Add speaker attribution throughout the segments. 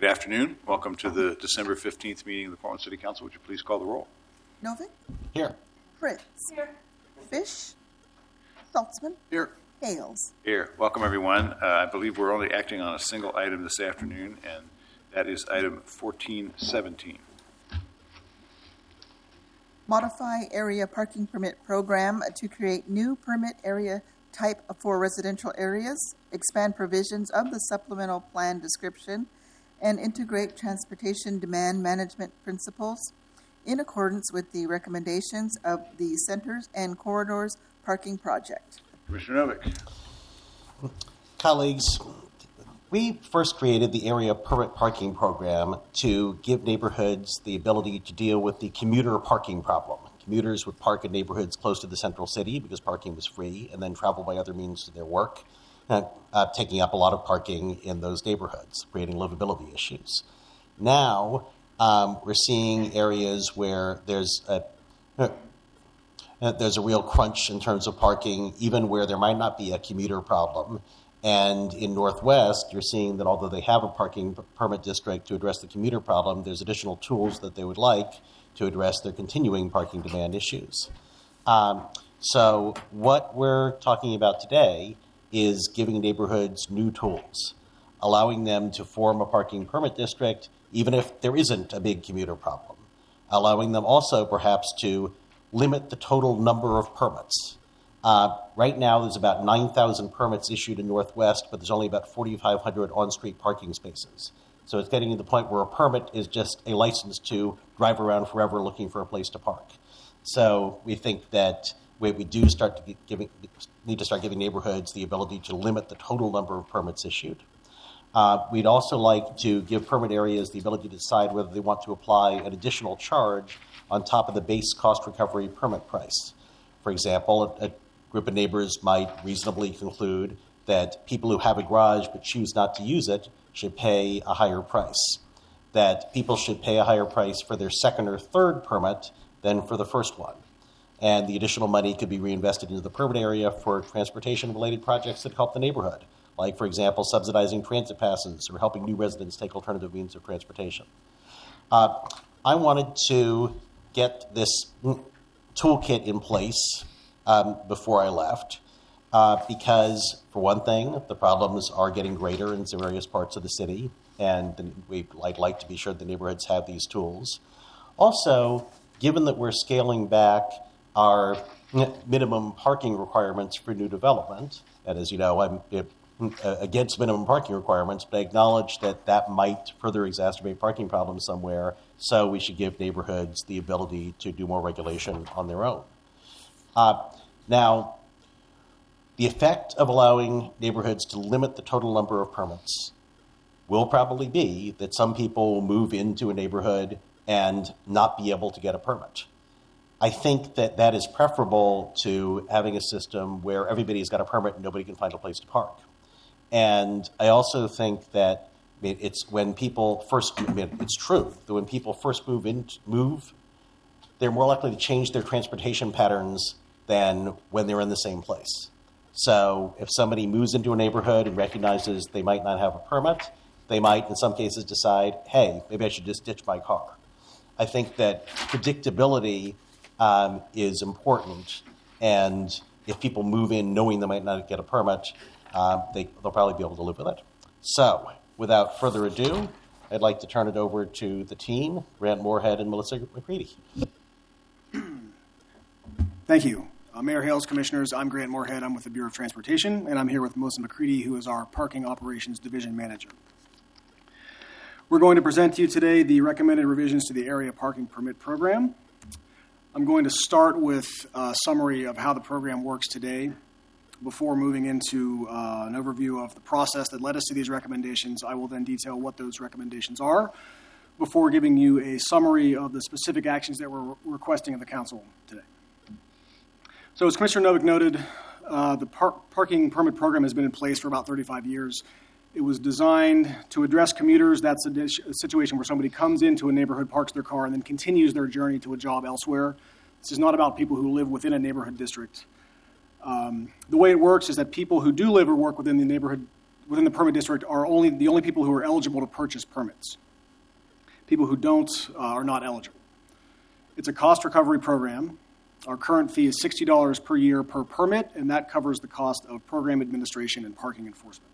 Speaker 1: Good afternoon. Welcome to the December 15th meeting of the Portland City Council. Would you please call the roll?
Speaker 2: Novick?
Speaker 3: Here.
Speaker 2: Fritz? Here. Fish? Saltzman?
Speaker 1: Here.
Speaker 2: Hales?
Speaker 1: Here. Welcome, everyone. I believe we're only acting on a single item this afternoon, and that is item 1417.
Speaker 2: Modify area parking permit program to create new permit area type for residential areas, expand provisions of the supplemental plan description, and integrate transportation demand management principles in accordance with the recommendations of the Centers and Corridors Parking Project.
Speaker 1: Commissioner Novick.
Speaker 3: Colleagues, we first created the area permit parking program to give neighborhoods the ability to deal with the commuter parking problem. Commuters would park in neighborhoods close to the central city because parking was free and then travel by other means to their work, taking up a lot of parking in those neighborhoods, creating livability issues. Now, we're seeing areas where there's a real crunch in terms of parking, even where there might not be a commuter problem. And in Northwest, you're seeing that although they have a parking permit district to address the commuter problem, there's additional tools that they would like to address their continuing parking demand issues. So what we're talking about today is giving neighborhoods new tools, allowing them to form a parking permit district even if there isn't a big commuter problem, allowing them also perhaps to limit the total number of permits. Right now there's about 9,000 permits issued in Northwest, but there's only about 4,500 on-street parking spaces. So it's getting to the point where a permit is just a license to drive around forever looking for a place to park. So we think that we do need to start giving neighborhoods the ability to limit the total number of permits issued. We'd also like to give permit areas the ability to decide whether they want to apply an additional charge on top of the base cost recovery permit price. For example, a group of neighbors might reasonably conclude that people who have a garage but choose not to use it should pay a higher price, that people should pay a higher price for their second or third permit than for the first one. And the additional money could be reinvested into the permit area for transportation-related projects that help the neighborhood, like, for example, subsidizing transit passes or helping new residents take alternative means of transportation. I wanted to get this toolkit in place before I left because, for one thing, the problems are getting greater in various parts of the city, and I'd like to be sure the neighborhoods have these tools. Also, given that we're scaling back our minimum parking requirements for new development, and as you know, I'm against minimum parking requirements, but I acknowledge that that might further exacerbate parking problems somewhere, so we should give neighborhoods the ability to do more regulation on their own. Now, the effect of allowing neighborhoods to limit the total number of permits will probably be that some people will move into a neighborhood and not be able to get a permit. I think that that is preferable to having a system where everybody's got a permit and nobody can find a place to park. And I also think that it's when people first, it's true that when people first move, they're more likely to change their transportation patterns than when they're in the same place. So if somebody moves into a neighborhood and recognizes they might not have a permit, they might in some cases decide, hey, maybe I should just ditch my car. I think that predictability is important, and if people move in knowing they might not get a permit, they'll probably be able to live with it. So, without further ado, I'd like to turn it over to the team, Grant Moorhead and Melissa McCready.
Speaker 4: Thank you. Mayor Hales, Commissioners, I'm Grant Moorhead. I'm with the Bureau of Transportation, and I'm here with Melissa McCready, who is our Parking Operations Division Manager. We're going to present to you today the recommended revisions to the Area Parking Permit Program. I'm going to start with a summary of how the program works today before moving into an overview of the process that led us to these recommendations. I will then detail what those recommendations are before giving you a summary of the specific actions that we're requesting of the Council today. So as Commissioner Novick noted, the parking permit program has been in place for about 35 years. It was designed to address commuters. That's a situation where somebody comes into a neighborhood, parks their car, and then continues their journey to a job elsewhere. This is not about people who live within a neighborhood district. The way it works is that people who do live or work within the neighborhood within the permit district are the only people who are eligible to purchase permits. People who don't are not eligible. It's a cost recovery program. Our current fee is $60 per year per permit, and that covers the cost of program administration and parking enforcement.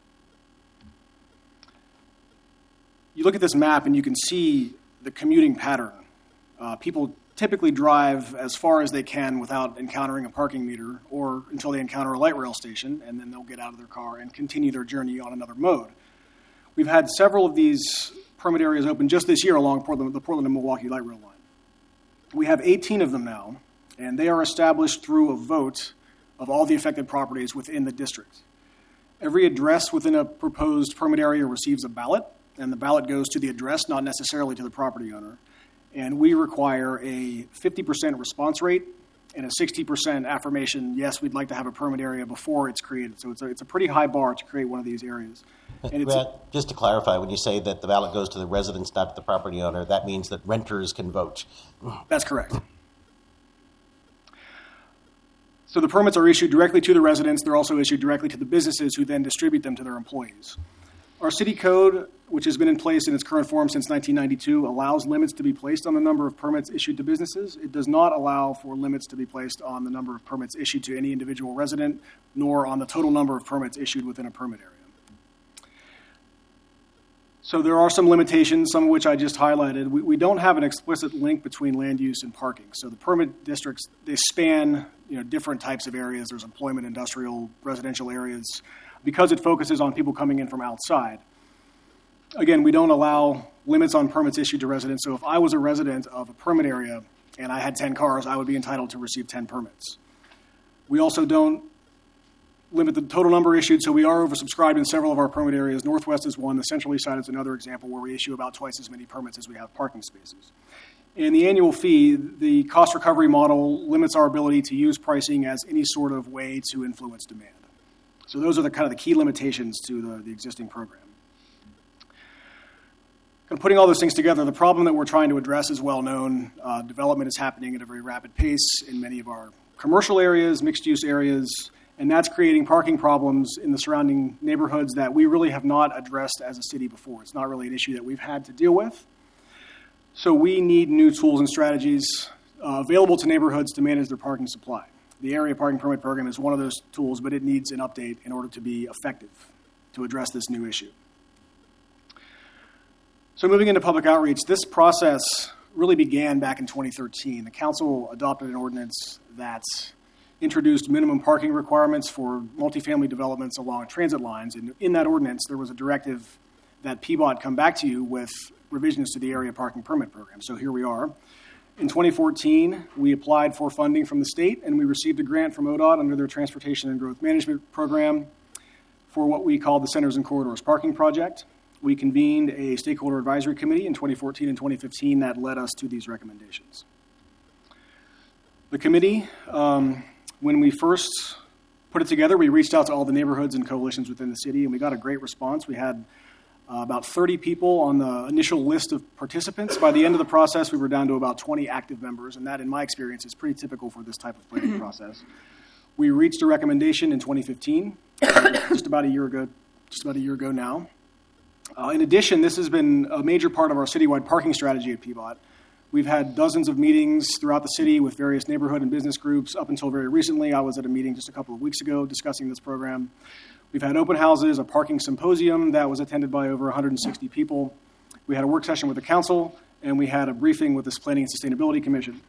Speaker 4: You look at this map and you can see the commuting pattern. People typically drive as far as they can without encountering a parking meter or until they encounter a light rail station, and then they'll get out of their car and continue their journey on another mode. We've had several of these permit areas open just this year along the Portland and Milwaukee light rail line. We have 18 of them now, and they are established through a vote of all the affected properties within the district. Every address within a proposed permit area receives a ballot, and the ballot goes to the address, not necessarily to the property owner. And we require a 50% response rate and a 60% affirmation, yes, we'd like to have a permit area before it's created. So it's a pretty high bar to create one of these areas. And
Speaker 3: Just to clarify, when you say that the ballot goes to the residents, not to the property owner, that means that renters can vote.
Speaker 4: That's correct. So the permits are issued directly to the residents. They're also issued directly to the businesses who then distribute them to their employees. Our city code, which has been in place in its current form since 1992, allows limits to be placed on the number of permits issued to businesses. It does not allow for limits to be placed on the number of permits issued to any individual resident, nor on the total number of permits issued within a permit area. So there are some limitations, some of which I just highlighted. We don't have an explicit link between land use and parking. So the permit districts, they span different types of areas. There's employment, industrial, residential areas, because it focuses on people coming in from outside. Again, we don't allow limits on permits issued to residents. So if I was a resident of a permit area and I had 10 cars, I would be entitled to receive 10 permits. We also don't limit the total number issued, so we are oversubscribed in several of our permit areas. Northwest is one. The Central East Side is another example where we issue about twice as many permits as we have parking spaces. And the annual fee, the cost recovery model limits our ability to use pricing as any sort of way to influence demand. So those are the kind of the key limitations to the existing program. Kind of putting all those things together, the problem that we're trying to address is well known. Development is happening at a very rapid pace in many of our commercial areas, mixed-use areas, and that's creating parking problems in the surrounding neighborhoods that we really have not addressed as a city before. It's not really an issue that we've had to deal with. So we need new tools and strategies available to neighborhoods to manage their parking supply. The area parking permit program is one of those tools, but it needs an update in order to be effective to address this new issue. So moving into public outreach, this process really began back in 2013. The council adopted an ordinance that introduced minimum parking requirements for multifamily developments along transit lines. And in that ordinance, there was a directive that PBOT come back to you with revisions to the area parking permit program. So here we are. In 2014, we applied for funding from the state, and we received a grant from ODOT under their Transportation and Growth Management Program for what we call the Centers and Corridors Parking Project. We convened a stakeholder advisory committee in 2014 and 2015 that led us to these recommendations. The committee, when we first put it together, we reached out to all the neighborhoods and coalitions within the city, and we got a great response. We had about 30 people on the initial list of participants. By the end of the process, we were down to about 20 active members, and that, in my experience, is pretty typical for this type of planning process. We reached a recommendation in 2015, just about a year ago now. In addition, this has been a major part of our citywide parking strategy at PBOT. We've had dozens of meetings throughout the city with various neighborhood and business groups. Up until very recently, I was at a meeting just a couple of weeks ago discussing this program. We've had open houses, a parking symposium that was attended by over 160 people. We had a work session with the council, and we had a briefing with the Planning and Sustainability Commission.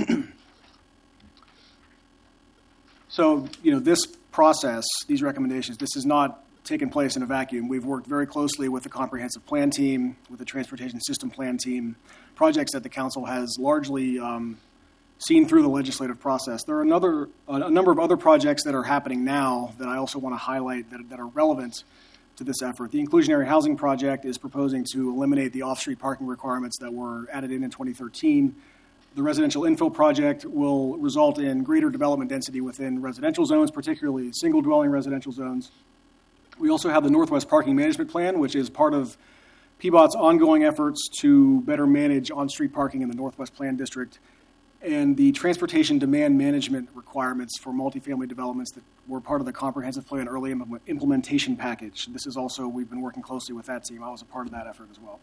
Speaker 4: So, this process, these recommendations, this has not taken place in a vacuum. We've worked very closely with the Comprehensive Plan team, with the Transportation System Plan team, projects that the council has largely seen through the legislative process. There are a number of other projects that are happening now that I also want to highlight that are relevant to this effort. The Inclusionary Housing Project is proposing to eliminate the off-street parking requirements that were added in 2013. The Residential Infill Project will result in greater development density within residential zones, particularly single-dwelling residential zones. We also have the Northwest Parking Management Plan, which is part of PBOT's ongoing efforts to better manage on-street parking in the Northwest Plan District. and the transportation demand management requirements for multifamily developments that were part of the comprehensive plan early implementation package. This is also, we've been working closely with that team. I was a part of that effort as well.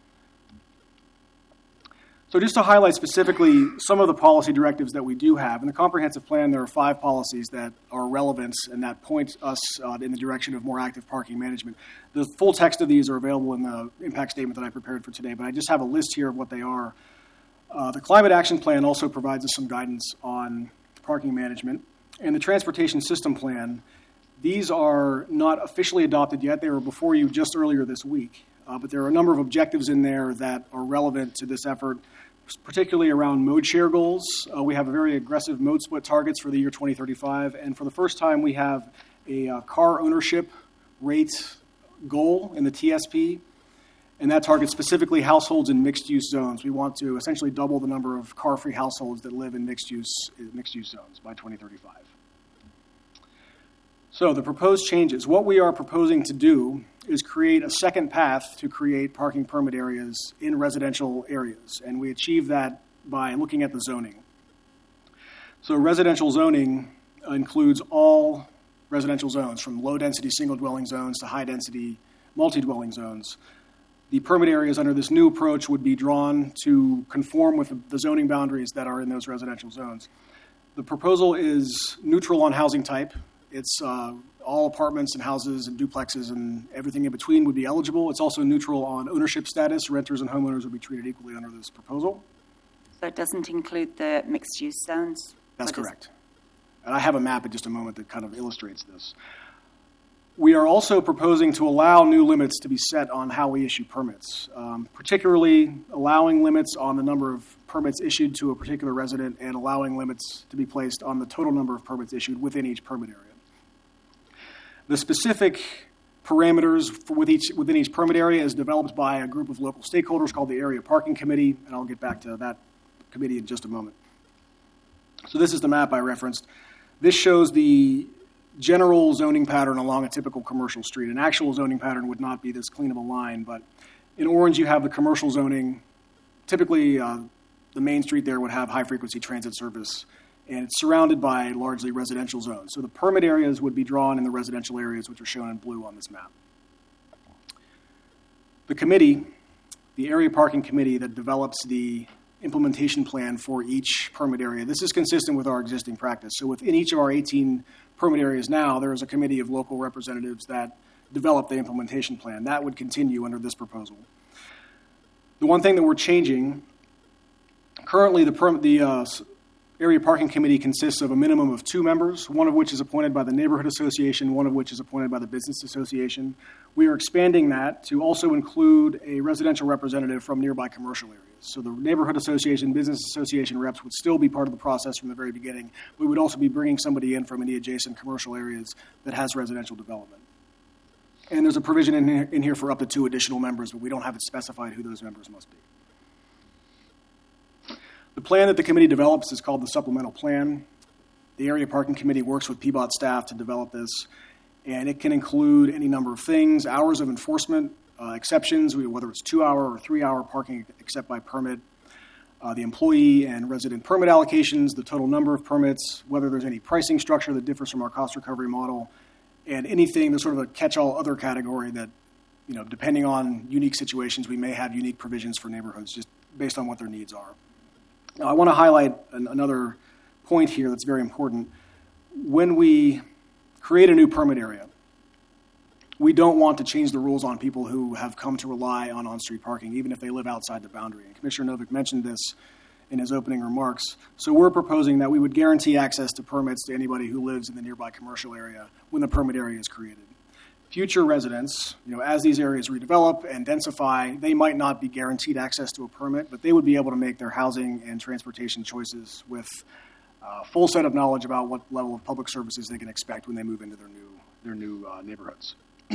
Speaker 4: So just to highlight specifically some of the policy directives that we do have, in the comprehensive plan there are 5 policies that are relevant and that point us in the direction of more active parking management. The full text of these are available in the impact statement that I prepared for today, but I just have a list here of what they are. The Climate Action Plan also provides us some guidance on parking management. And the Transportation System Plan, these are not officially adopted yet. They were before you just earlier this week. But there are a number of objectives in there that are relevant to this effort, particularly around mode share goals. We have a very aggressive mode split targets for the year 2035. And for the first time, we have a car ownership rate goal in the TSP. And that targets specifically households in mixed-use zones. We want to essentially double the number of car-free households that live in mixed-use zones by 2035. So the proposed changes. What we are proposing to do is create a second path to create parking permit areas in residential areas. And we achieve that by looking at the zoning. So residential zoning includes all residential zones, from low-density single-dwelling zones to high-density multi-dwelling zones. The permit areas under this new approach would be drawn to conform with the zoning boundaries that are in those residential zones. The proposal is neutral on housing type. It's all apartments and houses and duplexes and everything in between would be eligible. It's also neutral on ownership status. Renters and homeowners would be treated equally under this proposal.
Speaker 5: So it doesn't include the mixed-use zones?
Speaker 4: That's correct. And I have a map in just a moment that kind of illustrates this. We are also proposing to allow new limits to be set on how we issue permits, particularly allowing limits on the number of permits issued to a particular resident and allowing limits to be placed on the total number of permits issued within each permit area. The specific parameters within each permit area is developed by a group of local stakeholders called the Area Parking Committee, and I'll get back to that committee in just a moment. So this is the map I referenced. This shows the general zoning pattern along a typical commercial street. An actual zoning pattern would not be this clean of a line, but in orange you have the commercial zoning. Typically, the main street there would have high-frequency transit service, and it's surrounded by largely residential zones. So the permit areas would be drawn in the residential areas, which are shown in blue on this map. The committee, the Area Parking Committee that develops the implementation plan for each permit area, this is consistent with our existing practice. So within each of our 18 permit areas now, there is a committee of local representatives that develop the implementation plan. That would continue under this proposal. The one thing that we're changing, currently the Area Parking Committee consists of a minimum of 2 members, one of which is appointed by the Neighborhood Association, one of which is appointed by the Business Association. We are expanding that to also include a residential representative from nearby commercial areas. So the Neighborhood Association, Business Association reps would still be part of the process from the very beginning. We would also be bringing somebody in from any adjacent commercial areas that has residential development. And there's a provision in here for up to 2 additional members, but we don't have it specified who those members must be. The plan that the committee develops is called the Supplemental Plan. The Area Parking Committee works with PBOT staff to develop this, and it can include any number of things: hours of enforcement, exceptions, whether it's 2-hour or 3-hour parking except by permit, the employee and resident permit allocations, the total number of permits, whether there's any pricing structure that differs from our cost recovery model, and anything, there's sort of a catch-all other category that, depending on unique situations, we may have unique provisions for neighborhoods just based on what their needs are. Now, I want to highlight another point here that's very important. When we create a new permit area, we don't want to change the rules on people who have come to rely on on-street parking, even if they live outside the boundary. And Commissioner Novick mentioned this in his opening remarks. So we're proposing that we would guarantee access to permits to anybody who lives in the nearby commercial area when the permit area is created. Future residents, as these areas redevelop and densify, they might not be guaranteed access to a permit, but they would be able to make their housing and transportation choices with a full set of knowledge about what level of public services they can expect when they move into their new neighborhoods.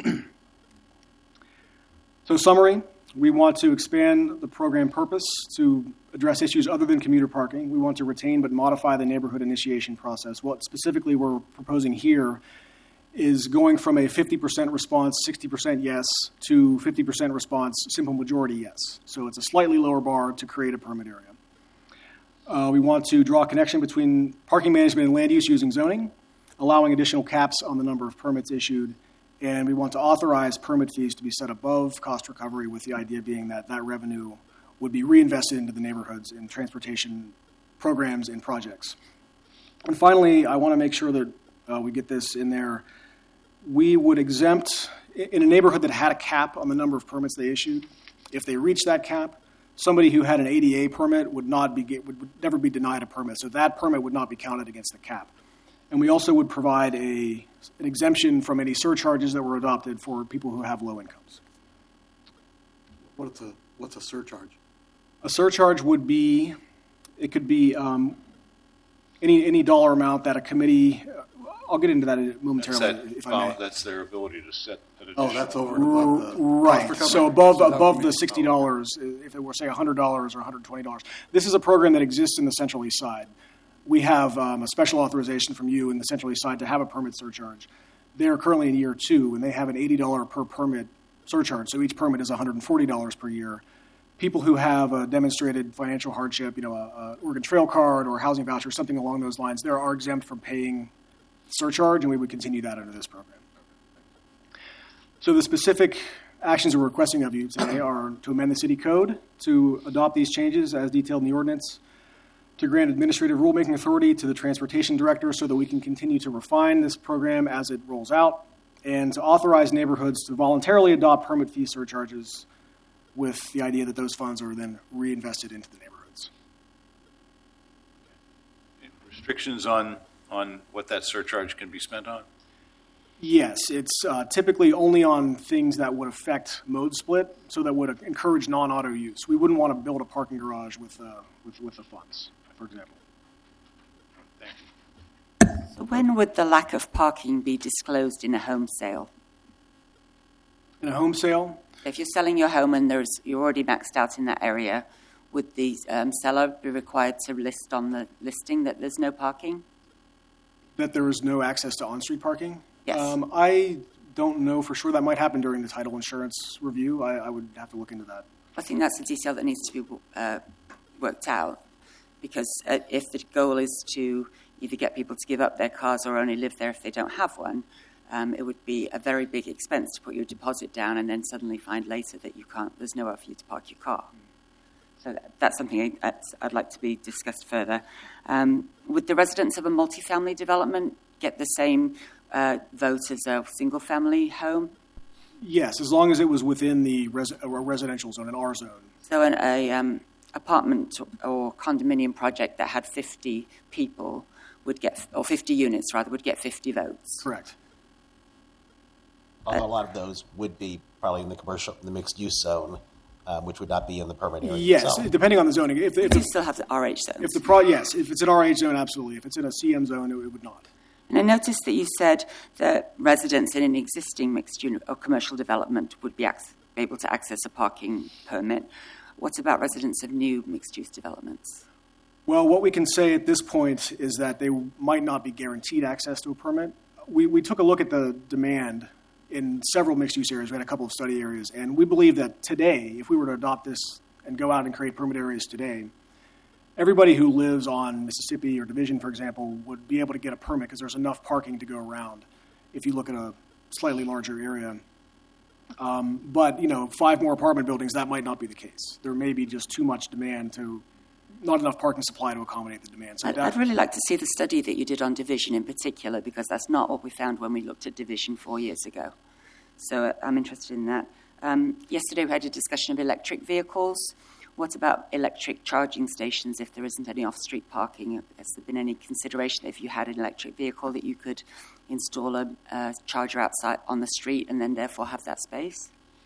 Speaker 4: So summary, we want to expand the program purpose to address issues other than commuter parking. We want to retain but modify the neighborhood initiation process. What specifically we're proposing here is going from a 50% response, 60% yes, to 50% response, simple majority yes. So it's a slightly lower bar to create a permit area. We want to draw a connection between parking management and land use using zoning, allowing additional caps on the number of permits issued, and we want to authorize permit fees to be set above cost recovery, with the idea being that that revenue would be reinvested into the neighborhoods in transportation programs and projects. And finally, I want to make sure that we get this in there. We would exempt, in a neighborhood that had a cap on the number of permits they issued, if they reached that cap, somebody who had an ADA permit would never be denied a permit. So that permit would not be counted against the cap. And we also would provide an exemption from any surcharges that were adopted for people who have low incomes.
Speaker 6: What's a surcharge?
Speaker 4: A surcharge would be, it could be any dollar amount that a committee, I'll get into that momentarily if I may.
Speaker 1: That's their ability to set an
Speaker 6: Oh,
Speaker 1: additional.
Speaker 6: that's over and above the
Speaker 4: Right.
Speaker 6: cost recovery?
Speaker 4: So above
Speaker 6: So that would
Speaker 4: the
Speaker 6: be-
Speaker 4: $60, if it were, say, $100 or $120. This is a program that exists in the Central East Side. We have a special authorization from you in the Central East Side to have a permit surcharge. They're currently in year 2, and they have an $80 per permit surcharge. So each permit is $140 per year. People who have a demonstrated financial hardship, a Oregon Trail card or a housing voucher, something along those lines, they are exempt from paying surcharge, and we would continue that under this program. So the specific actions we're requesting of you today are to amend the city code, to adopt these changes as detailed in the ordinance, to grant administrative rulemaking authority to the transportation director so that we can continue to refine this program as it rolls out, and to authorize neighborhoods to voluntarily adopt permit fee surcharges with the idea that those funds are then reinvested into the neighborhoods.
Speaker 1: Restrictions on what that surcharge can be spent on?
Speaker 4: Yes, it's typically only on things that would affect mode split, so that would encourage non-auto use. We wouldn't want to build a parking garage with the funds, for example.
Speaker 1: Thank you.
Speaker 5: So when would the lack of parking be disclosed in a home sale?
Speaker 4: In a home sale,
Speaker 5: If you're selling your home and you're already maxed out in that area, would the seller be required to list on the listing that there's no parking?
Speaker 4: that there is no access to on-street parking?
Speaker 5: Yes.
Speaker 4: I don't know for sure. That might happen during the title insurance review. I would have to look into that.
Speaker 5: I think that's a detail that needs to be worked out, because if the goal is to either get people to give up their cars or only live there if they don't have one, it would be a very big expense to put your deposit down and then suddenly find later that there's nowhere for you to park your car. So that's something I'd like to be discussed further. Would the residents of a multifamily development get the same vote as a single-family home?
Speaker 4: Yes, as long as it was within the residential zone, an R zone.
Speaker 5: So an apartment or condominium project that had 50 people would get, or 50 units rather, would get 50 votes.
Speaker 4: Correct.
Speaker 3: Although a lot of those would be probably in the mixed-use zone, which would not be in the permit area
Speaker 4: Yes,
Speaker 3: itself.
Speaker 4: depending on the zoning. If
Speaker 5: You still have the RH zones.
Speaker 4: yes, if it's an RH zone, absolutely. If it's in a CM zone, it would not.
Speaker 5: And I noticed that you said that residents in an existing mixed unit or commercial development would be able to access a parking permit. What about residents of new mixed-use developments?
Speaker 4: Well, what we can say at this point is that they might not be guaranteed access to a permit. We took a look at the demand in several mixed-use areas. We had a couple of study areas, and we believe that today, if we were to adopt this and go out and create permit areas today, everybody who lives on Mississippi or Division, for example, would be able to get a permit because there's enough parking to go around if you look at a slightly larger area. But, 5 more apartment buildings, that might not be the case. There may be just too much demand not enough parking supply to accommodate the demand. So
Speaker 5: I'd really like to see the study that you did on Division in particular, because that's not what we found when we looked at Division 4 years ago. So I'm interested in that. Yesterday we had a discussion of electric vehicles. What about electric charging stations if there isn't any off-street parking? Has there been any consideration if you had an electric vehicle that you could install a charger outside on the street and then therefore have that space?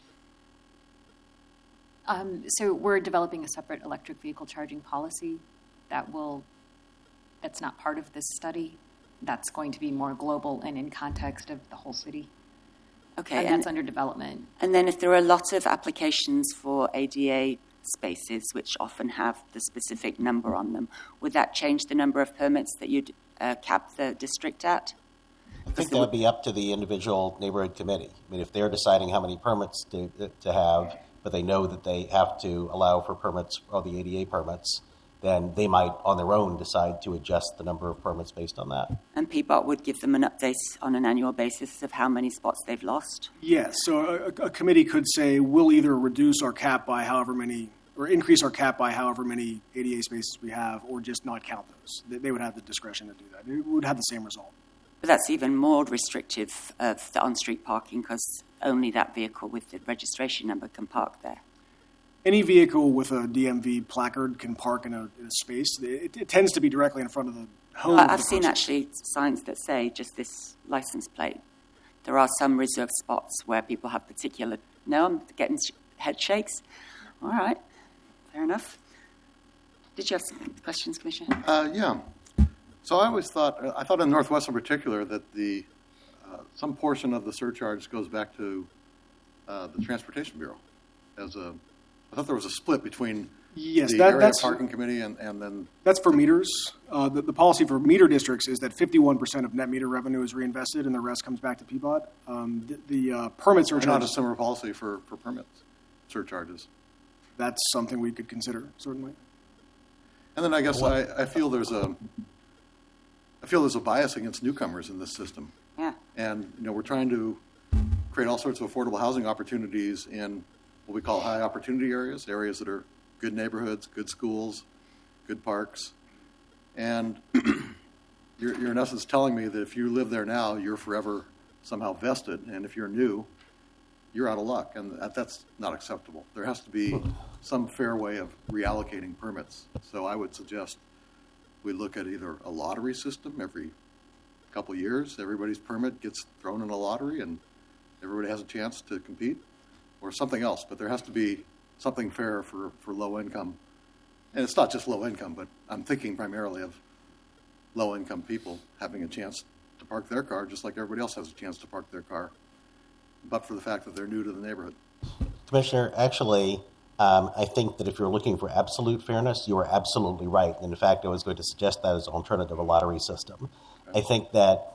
Speaker 7: So we're developing a separate electric vehicle charging policy that's not part of this study. That's going to be more global and in context of the whole city.
Speaker 5: Okay,
Speaker 7: And that's under development.
Speaker 5: And then if there are a lot of applications for ADA spaces, which often have the specific number on them, would that change the number of permits that you'd cap the district at?
Speaker 3: I think that would be up to the individual neighborhood committee. I mean, if they're deciding how many permits to have, but they know that they have to allow for permits, or the ADA permits, then they might, on their own, decide to adjust the number of permits based on that.
Speaker 5: And PBOT would give them an update on an annual basis of how many spots they've lost?
Speaker 4: Yes, so a committee could say, we'll either reduce our cap by however many, or increase our cap by however many ADA spaces we have, or just not count those. They would have the discretion to do that. It would have the same result.
Speaker 5: But that's even more restrictive of the on-street parking because only that vehicle with the registration number can park there.
Speaker 4: Any vehicle with a DMV placard can park in a space. It tends to be directly in front of the home.
Speaker 5: I've seen actually signs that say just this license plate. There are some reserved spots where people have particular... No, I'm getting head shakes. All right, fair enough. Did you have some questions, Commissioner?
Speaker 6: Yeah. So I always thought, in Northwest in particular, that some portion of the surcharge goes back to the Transportation Bureau. I thought there was a split between the area parking committee and then...
Speaker 4: That's for meters. The policy for meter districts is that 51% of net meter revenue is reinvested and the rest comes back to PBOT. The permit surcharge...
Speaker 6: Not a similar policy for permit surcharges.
Speaker 4: That's something we could consider, certainly.
Speaker 6: And then I guess I feel there's a bias against newcomers in this system.
Speaker 5: Yeah.
Speaker 6: And, we're trying to create all sorts of affordable housing opportunities in what we call high opportunity areas that are good neighborhoods, good schools, good parks. And you're in essence telling me that if you live there now, you're forever somehow vested. And if you're new, you're out of luck. And that's not acceptable. There has to be some fair way of reallocating permits. So I would suggest we look at either a lottery system every couple years. Everybody's permit gets thrown in a lottery and everybody has a chance to compete, or something else. But there has to be something fair for low income. And it's not just low income, but I'm thinking primarily of low income people having a chance to park their car just like everybody else has a chance to park their car, but for the fact that they're new to the neighborhood.
Speaker 3: Commissioner, actually, I think that if you're looking for absolute fairness, you are absolutely right. And in fact, I was going to suggest that as an alternative, a lottery system. Okay. I think that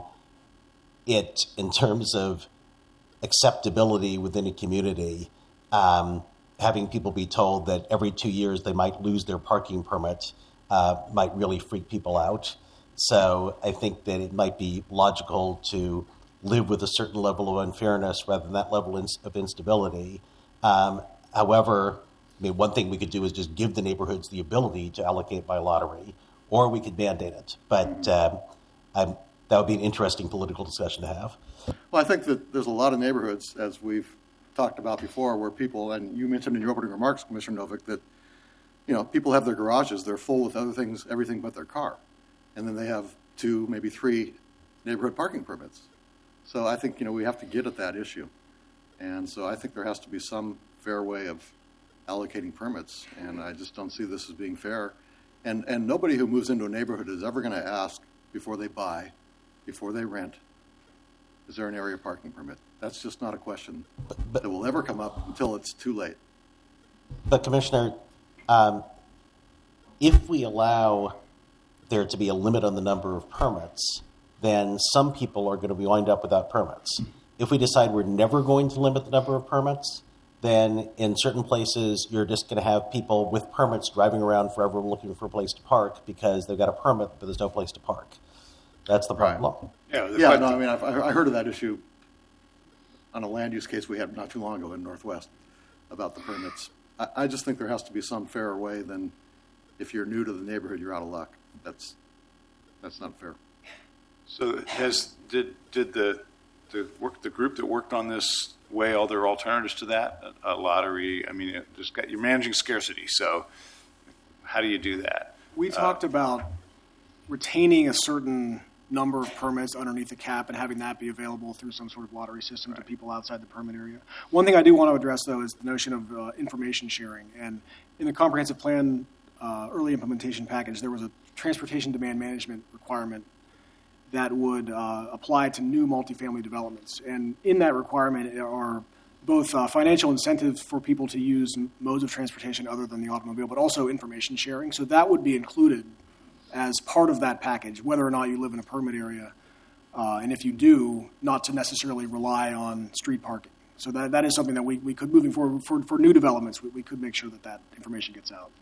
Speaker 3: in terms of acceptability within a community, having people be told that every 2 years they might lose their parking permit might really freak people out. So I think that it might be logical to live with a certain level of unfairness rather than that level of instability. However, one thing we could do is just give the neighborhoods the ability to allocate by lottery, or we could mandate it. But that would be an interesting political discussion to have.
Speaker 6: Well, I think that there's a lot of neighborhoods, as we've talked about before, where people, and you mentioned in your opening remarks, Commissioner Novick, that people have their garages, they're full with other things, everything but their car. And then they have 2, maybe 3 neighborhood parking permits. So I think, we have to get at that issue. And so I think there has to be some fair way of allocating permits, and I just don't see this as being fair. And nobody who moves into a neighborhood is ever going to ask before they buy, before they rent, is there an area parking permit? That's just not a question that will ever come up until it's too late.
Speaker 3: But Commissioner, if we allow there to be a limit on the number of permits, then some people are going to be wind up without permits. If we decide we're never going to limit the number of permits, then in certain places you're just going to have people with permits driving around forever looking for a place to park because they've got a permit, but there's no place to park. That's the problem.
Speaker 6: Right. I heard of that issue on a land use case we had not too long ago in Northwest about the permits. I just think there has to be some fairer way than if you're new to the neighborhood, you're out of luck. That's not fair.
Speaker 1: So did the group that worked on this weigh all their alternatives to that? A lottery, you're managing scarcity, so how do you do that?
Speaker 4: We talked about retaining a certain number of permits underneath the cap and having that be available through some sort of lottery system to people outside the permit area. One thing I do want to address, though, is the notion of information sharing. And in the comprehensive plan early implementation package, there was a transportation demand management requirement that would apply to new multifamily developments. And in that requirement are both financial incentives for people to use modes of transportation other than the automobile, but also information sharing. So that would be included as part of that package, whether or not you live in a permit area. And if you do, not to necessarily rely on street parking. So that is something that we could, moving forward, for new developments, we could make sure that information gets out.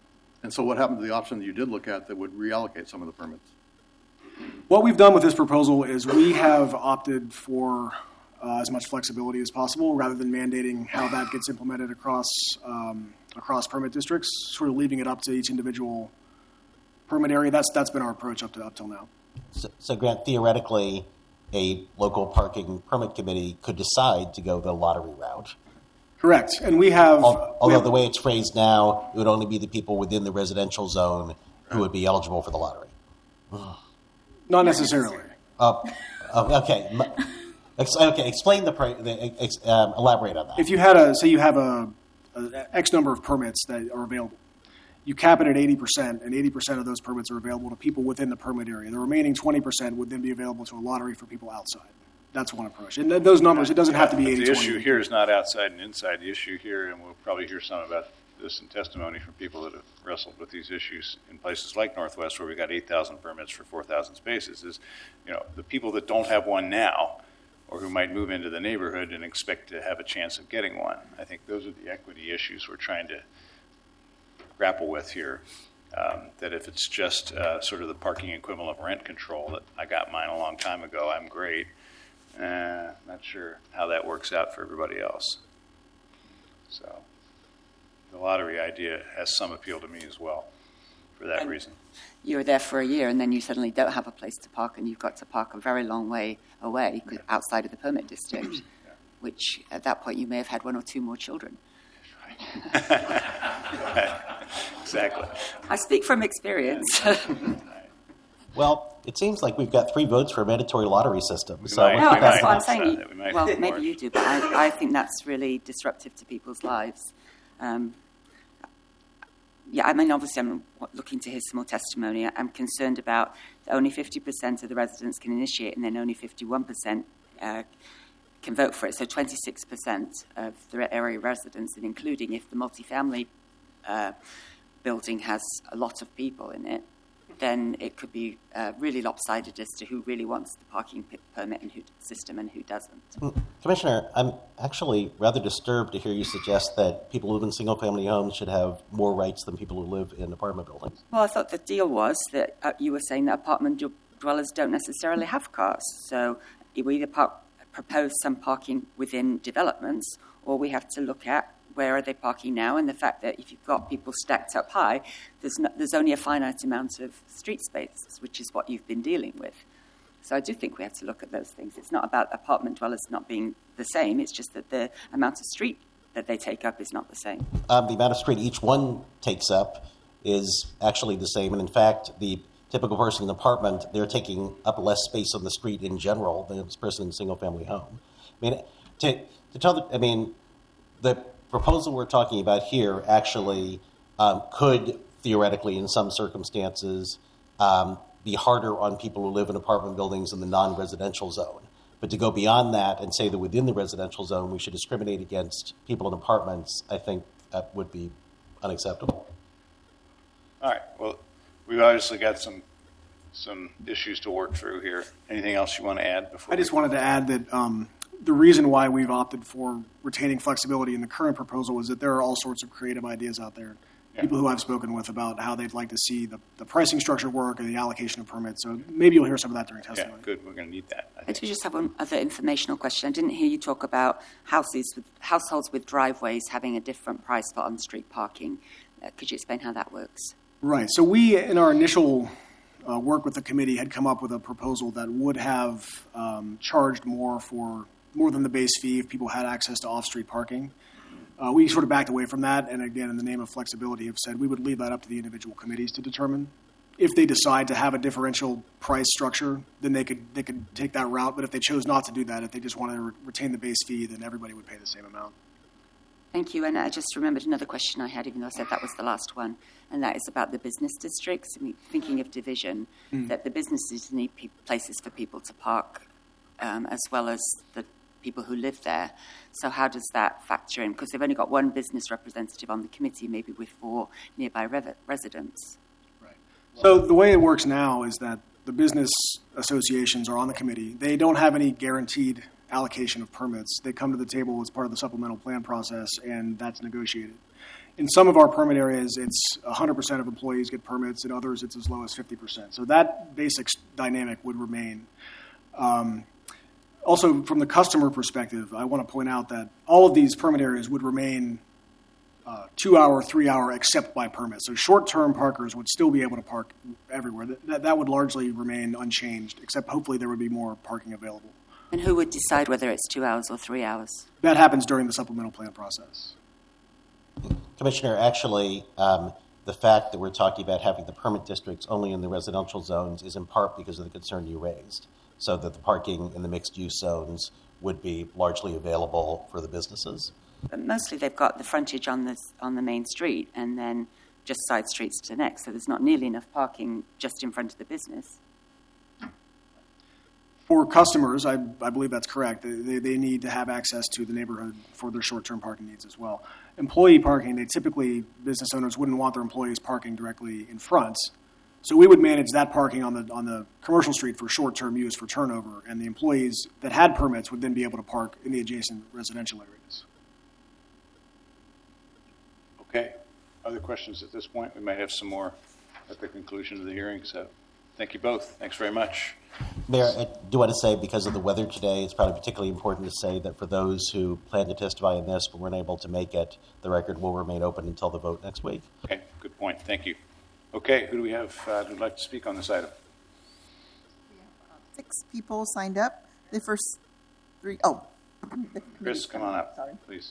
Speaker 6: And so what happened to the option that you did look at that would reallocate some of the permits?
Speaker 4: What we've done with this proposal is we have opted for as much flexibility as possible rather than mandating how that gets implemented across permit districts, sort of leaving it up to each individual permit area. That's been our approach up till now.
Speaker 3: So, Grant, theoretically, a local parking permit committee could decide to go the lottery route.
Speaker 4: Correct. And we have...
Speaker 3: Although the way it's phrased now, it would only be the people within the residential zone who would be eligible for the lottery.
Speaker 4: Not necessarily.
Speaker 3: Okay. Okay, explain elaborate on that.
Speaker 4: If you had say you have a X number of permits that are available, you cap it at 80%, and 80% of those permits are available to people within the permit area. The remaining 20% would then be available to a lottery for people outside. That's one approach. And those numbers, it doesn't have to be 80-20.
Speaker 1: The issue here is not outside and inside. The issue here, and we'll probably hear some about this in testimony from people that have wrestled with these issues in places like Northwest, where we got 8,000 permits for 4,000 spaces, is, the people that don't have one now, or who might move into the neighborhood and expect to have a chance of getting one. I think those are the equity issues we're trying to grapple with here. That if it's just sort of the parking equivalent of rent control, that I got mine a long time ago, I'm great. Not sure how that works out for everybody else. So the lottery idea has some appeal to me as well for that reason.
Speaker 5: You're there for a year and then you suddenly don't have a place to park and you've got to park a very long way away outside of the permit district, which at that point you may have had one or two more children.
Speaker 1: Exactly.
Speaker 5: I speak from experience.
Speaker 3: Well, it seems like we've got 3 votes for a mandatory lottery system.
Speaker 1: No,
Speaker 5: That's what I'm saying. Well,
Speaker 1: maybe
Speaker 5: maybe you do, but I think that's really disruptive to people's lives. Obviously I'm looking to hear some more testimony. I'm concerned about that only 50% of the residents can initiate and then only 51% can vote for it. So 26% of the area residents, and including if the multifamily building has a lot of people in it, then it could be really lopsided as to who really wants the parking permit and system and who doesn't.
Speaker 3: Commissioner, I'm actually rather disturbed to hear you suggest that people who live in single-family homes should have more rights than people who live in apartment buildings.
Speaker 5: Well, I thought the deal was that you were saying that apartment dwellers don't necessarily have cars. So we either propose some parking within developments, or we have to look at where are they parking now, and the fact that if you've got people stacked up high, there's only a finite amount of street space, which is what you've been dealing with. So I do think we have to look at those things. It's not about apartment dwellers not being the same. It's just that the amount of street that they take up is not the same.
Speaker 3: The amount of street each one takes up is actually the same. And in fact, the typical person in an apartment, they're taking up less space on the street in general than this person in a single-family home. The proposal we're talking about here actually could theoretically, in some circumstances, be harder on people who live in apartment buildings in the non-residential zone. But to go beyond that and say that within the residential zone we should discriminate against people in apartments, I think that would be unacceptable.
Speaker 1: All right. Well, we've obviously got some issues to work through here. Anything else you want to add before?
Speaker 4: I just wanted to add that the reason why we've opted for retaining flexibility in the current proposal is that there are all sorts of creative ideas out there. Yeah. People who I've spoken with about how they'd like to see the pricing structure work and the allocation of permits. So maybe you'll hear some of that during testimony.
Speaker 1: Yeah, good. We're going to need that.
Speaker 5: I do just have one other informational question. I didn't hear you talk about households with driveways having a different price for on-street parking. Could you explain how that works?
Speaker 4: Right. So we, in our initial work with the committee, had come up with a proposal that would have charged more than the base fee if people had access to off-street parking. We sort of backed away from that, and again, in the name of flexibility, have said we would leave that up to the individual committees to determine. If they decide to have a differential price structure, then they could take that route. But if they chose not to do that, if they just wanted to retain the base fee, then everybody would pay the same amount.
Speaker 5: Thank you. And I just remembered another question I had, even though I said that was the last one, and that is about the business districts. I mean, thinking of division, that the businesses need places for people to park, as well as the people who live there. So how does that factor in? Because they've only got one business representative on the committee, maybe with 4 nearby residents.
Speaker 4: Right. So the way it works now is that the business associations are on the committee. They don't have any guaranteed allocation of permits. They come to the table as part of the supplemental plan process, and that's negotiated. In some of our permit areas, it's 100% of employees get permits. In others, it's as low as 50%. So that basic dynamic would remain. Also, from the customer perspective, I want to point out that all of these permit areas would remain 2-hour, 3-hour, except by permit. So short-term parkers would still be able to park everywhere. That would largely remain unchanged, except hopefully there would be more parking available.
Speaker 5: And who would decide whether it's 2 hours or 3 hours?
Speaker 4: That happens during the supplemental plan process.
Speaker 3: Commissioner, actually, the fact that we're talking about having the permit districts only in the residential zones is in part because of the concern you raised, so that the parking in the mixed-use zones would be largely available for the businesses.
Speaker 5: But mostly they've got the frontage on the main street and then just side streets to the next, so there's not nearly enough parking just in front of the business.
Speaker 4: For customers, I believe that's correct. They need to have access to the neighborhood for their short-term parking needs as well. Employee parking, business owners wouldn't want their employees parking directly in front. So we would manage that parking on the commercial street for short-term use for turnover, and the employees that had permits would then be able to park in the adjacent residential areas.
Speaker 1: Okay. Other questions at this point? We might have some more at the conclusion of the hearing. So thank you both. Thanks very much.
Speaker 3: Mayor, I do want to say, because of the weather today, it's probably particularly important to say that for those who plan to testify in this but weren't able to make it, the record will remain open until the vote next week.
Speaker 1: Okay, good point. Thank you. Okay, who do we have who'd like to speak on this item?
Speaker 2: 6 people signed up. The first 3,
Speaker 1: Chris, come on up,
Speaker 2: Sorry.
Speaker 1: please.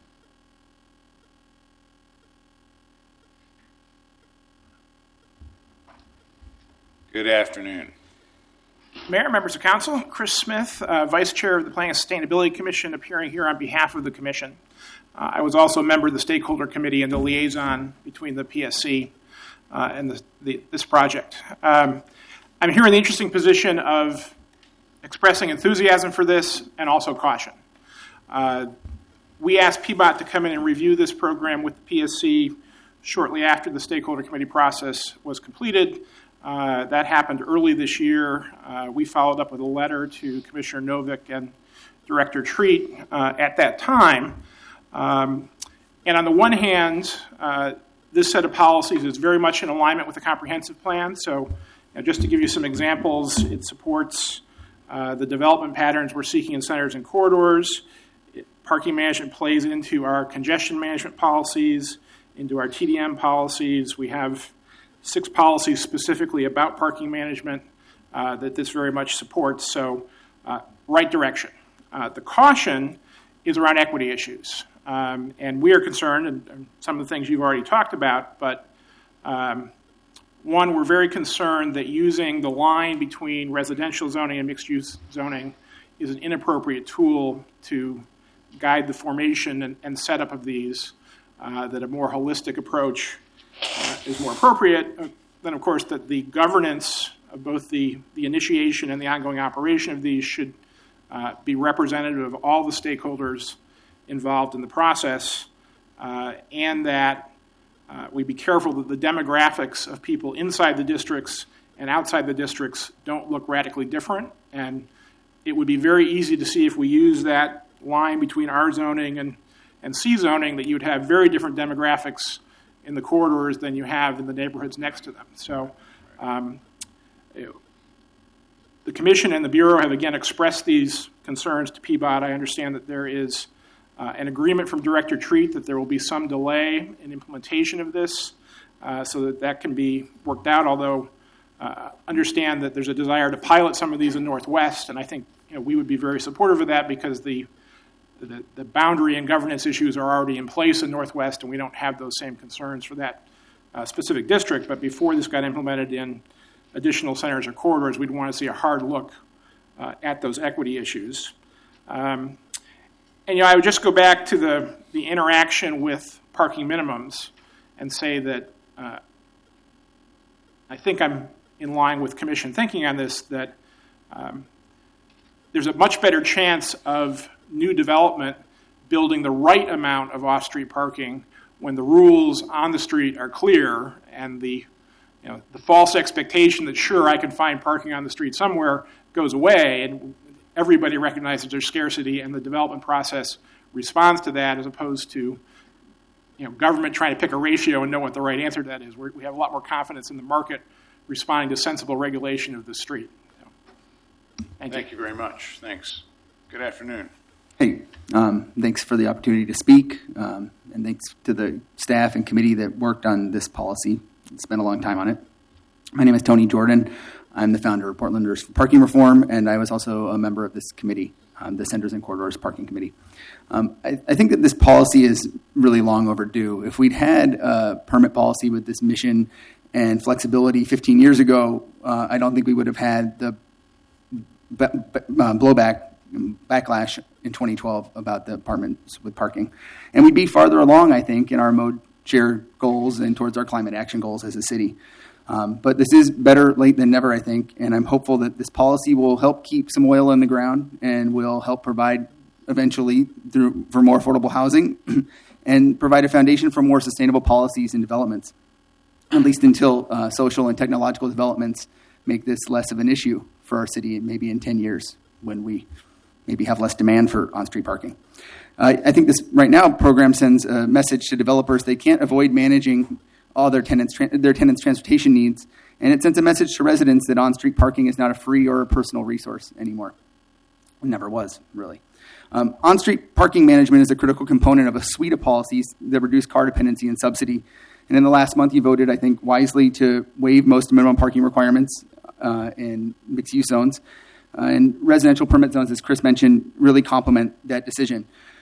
Speaker 1: Good afternoon.
Speaker 8: Mayor, members of council, Chris Smith, Vice Chair of the Planning and Sustainability Commission, appearing here on behalf of the Commission. I was also a member of the Stakeholder Committee and the liaison between the PSC and this project. I'm here in the interesting position of expressing enthusiasm for this and also caution. We asked PBOT to come in and review this program with the PSC shortly after the Stakeholder Committee process was completed. That happened early this year. We followed up with a letter to Commissioner Novick and Director Treat at that time. And on the one hand, this set of policies is very much in alignment with the comprehensive plan. So just to give you some examples, it supports the development patterns we're seeking in centers and corridors. Parking management plays into our congestion management policies, into our TDM policies. We have 6 policies specifically about parking management that this very much supports. So right direction. The caution is around equity issues. And we are concerned, and some of the things you've already talked about, but one, we're very concerned that using the line between residential zoning and mixed-use zoning is an inappropriate tool to guide the formation and setup of these, that a more holistic approach is more appropriate. Then, of course, that the governance of both the initiation and the ongoing operation of these should be representative of all the stakeholders involved in the process, and that we be careful that the demographics of people inside the districts and outside the districts don't look radically different. And it would be very easy to see if we use that line between R zoning and C zoning that you would have very different demographics in the corridors than you have in the neighborhoods next to them. So the Commission and the Bureau have again expressed these concerns to PBOT. I understand that there is an agreement from Director Treat that there will be some delay in implementation of this so that can be worked out, although understand that there's a desire to pilot some of these in Northwest, and I think we would be very supportive of that because the boundary and governance issues are already in place in Northwest, and we don't have those same concerns for that specific district. But before this got implemented in additional centers or corridors, we'd want to see a hard look at those equity issues. And I would just go back to the interaction with parking minimums and say that I think I'm in line with Commission thinking on this, that there's a much better chance of new development building the right amount of off-street parking when the rules on the street are clear, and the false expectation that sure I can find parking on the street somewhere goes away, and everybody recognizes there's scarcity and the development process responds to that, as opposed to government trying to pick a ratio and know what the right answer to that is. We have a lot more confidence in the market responding to sensible regulation of the street. So,
Speaker 1: Thank you very much. Thanks. Good afternoon.
Speaker 9: Hey, thanks for the opportunity to speak, and thanks to the staff and committee that worked on this policy. Spent a long time on it. My name is Tony Jordan. I'm the founder of Portlanders for Parking Reform, and I was also a member of this committee, the Centers and Corridors Parking Committee. I think that this policy is really long overdue. If we'd had a permit policy with this mission and flexibility 15 years ago, I don't think we would have had the backlash in 2012 about the apartments with parking. And we'd be farther along, I think, in our mode share goals and towards our climate action goals as a city. But this is better late than never, I think, and I'm hopeful that this policy will help keep some oil in the ground and will help provide eventually for more affordable housing and provide a foundation for more sustainable policies and developments, at least until social and technological developments make this less of an issue for our city, maybe in 10 years when we maybe have less demand for on-street parking. I think this right now program sends a message to developers they can't avoid managing all their tenants' transportation needs, and it sends a message to residents that on-street parking is not a free or a personal resource anymore. It never was, really. On-street parking management is a critical component of a suite of policies that reduce car dependency and subsidy. And in the last month, you voted, I think, wisely to waive most minimum parking requirements in mixed-use zones. And residential permit zones, as Chris mentioned, really complement that decision.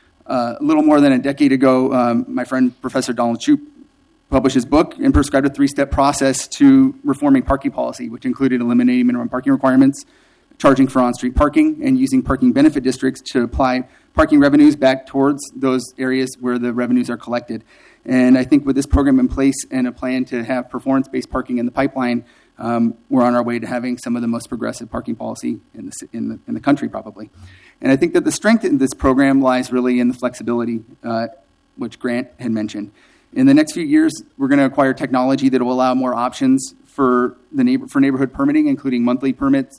Speaker 9: A little more than a decade ago, my friend Professor Donald Shoup published his book and prescribed a 3-step process to reforming parking policy, which included eliminating minimum parking requirements, charging for on-street parking, and using parking benefit districts to apply parking revenues back towards those areas where the revenues are collected. And I think with this program in place and a plan to have performance-based parking in the pipeline, we're on our way to having some of the most progressive parking policy in the country, probably. And I think that the strength in this program lies really in the flexibility, which Grant had mentioned. In the next few years, we're going to acquire technology that will allow more options for neighborhood permitting, including monthly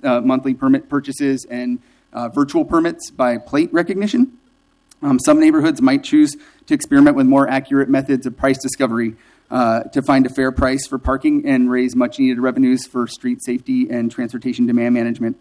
Speaker 9: permit purchases and virtual permits by plate recognition. Some neighborhoods might choose to experiment with more accurate methods of price discovery to find a fair price for parking and raise much-needed revenues for street safety and transportation demand management.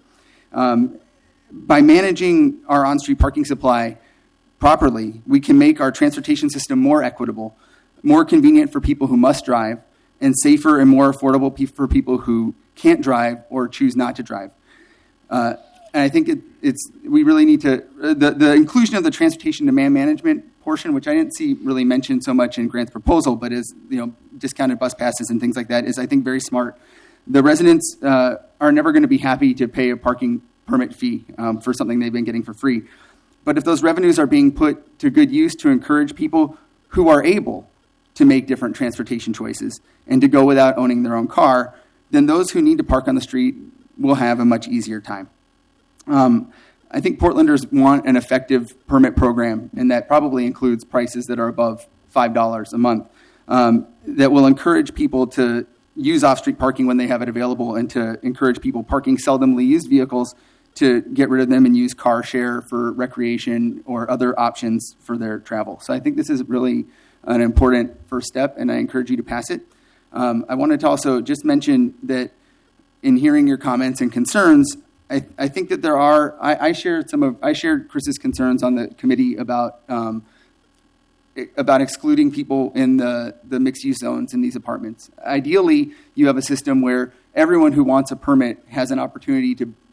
Speaker 9: By managing our on-street parking supply properly, we can make our transportation system more equitable, more convenient for people who must drive, and safer and more affordable for people who can't drive or choose not to drive. And I think we really need to, the inclusion of the transportation demand management portion, which I didn't see really mentioned so much in Grant's proposal, but is, discounted bus passes and things like that, is I think very smart. The residents are never going to be happy to pay a parking permit fee for something they've been getting for free. But if those revenues are being put to good use to encourage people who are able to make different transportation choices and to go without owning their own car, then those who need to park on the street will have a much easier time. I think Portlanders want an effective permit program, and that probably includes prices that are above $5 a month, that will encourage people to use off-street parking when they have it available and to encourage people parking seldomly used vehicles to get rid of them and use car share for recreation or other options for their travel. So I think this is really an important first step, and I encourage you to pass it. I wanted to also just mention that in hearing your comments and concerns, I think that there are. I shared Chris's concerns on the committee about excluding people in the mixed-use zones in these apartments. Ideally, you have a system where everyone who wants a permit has an opportunity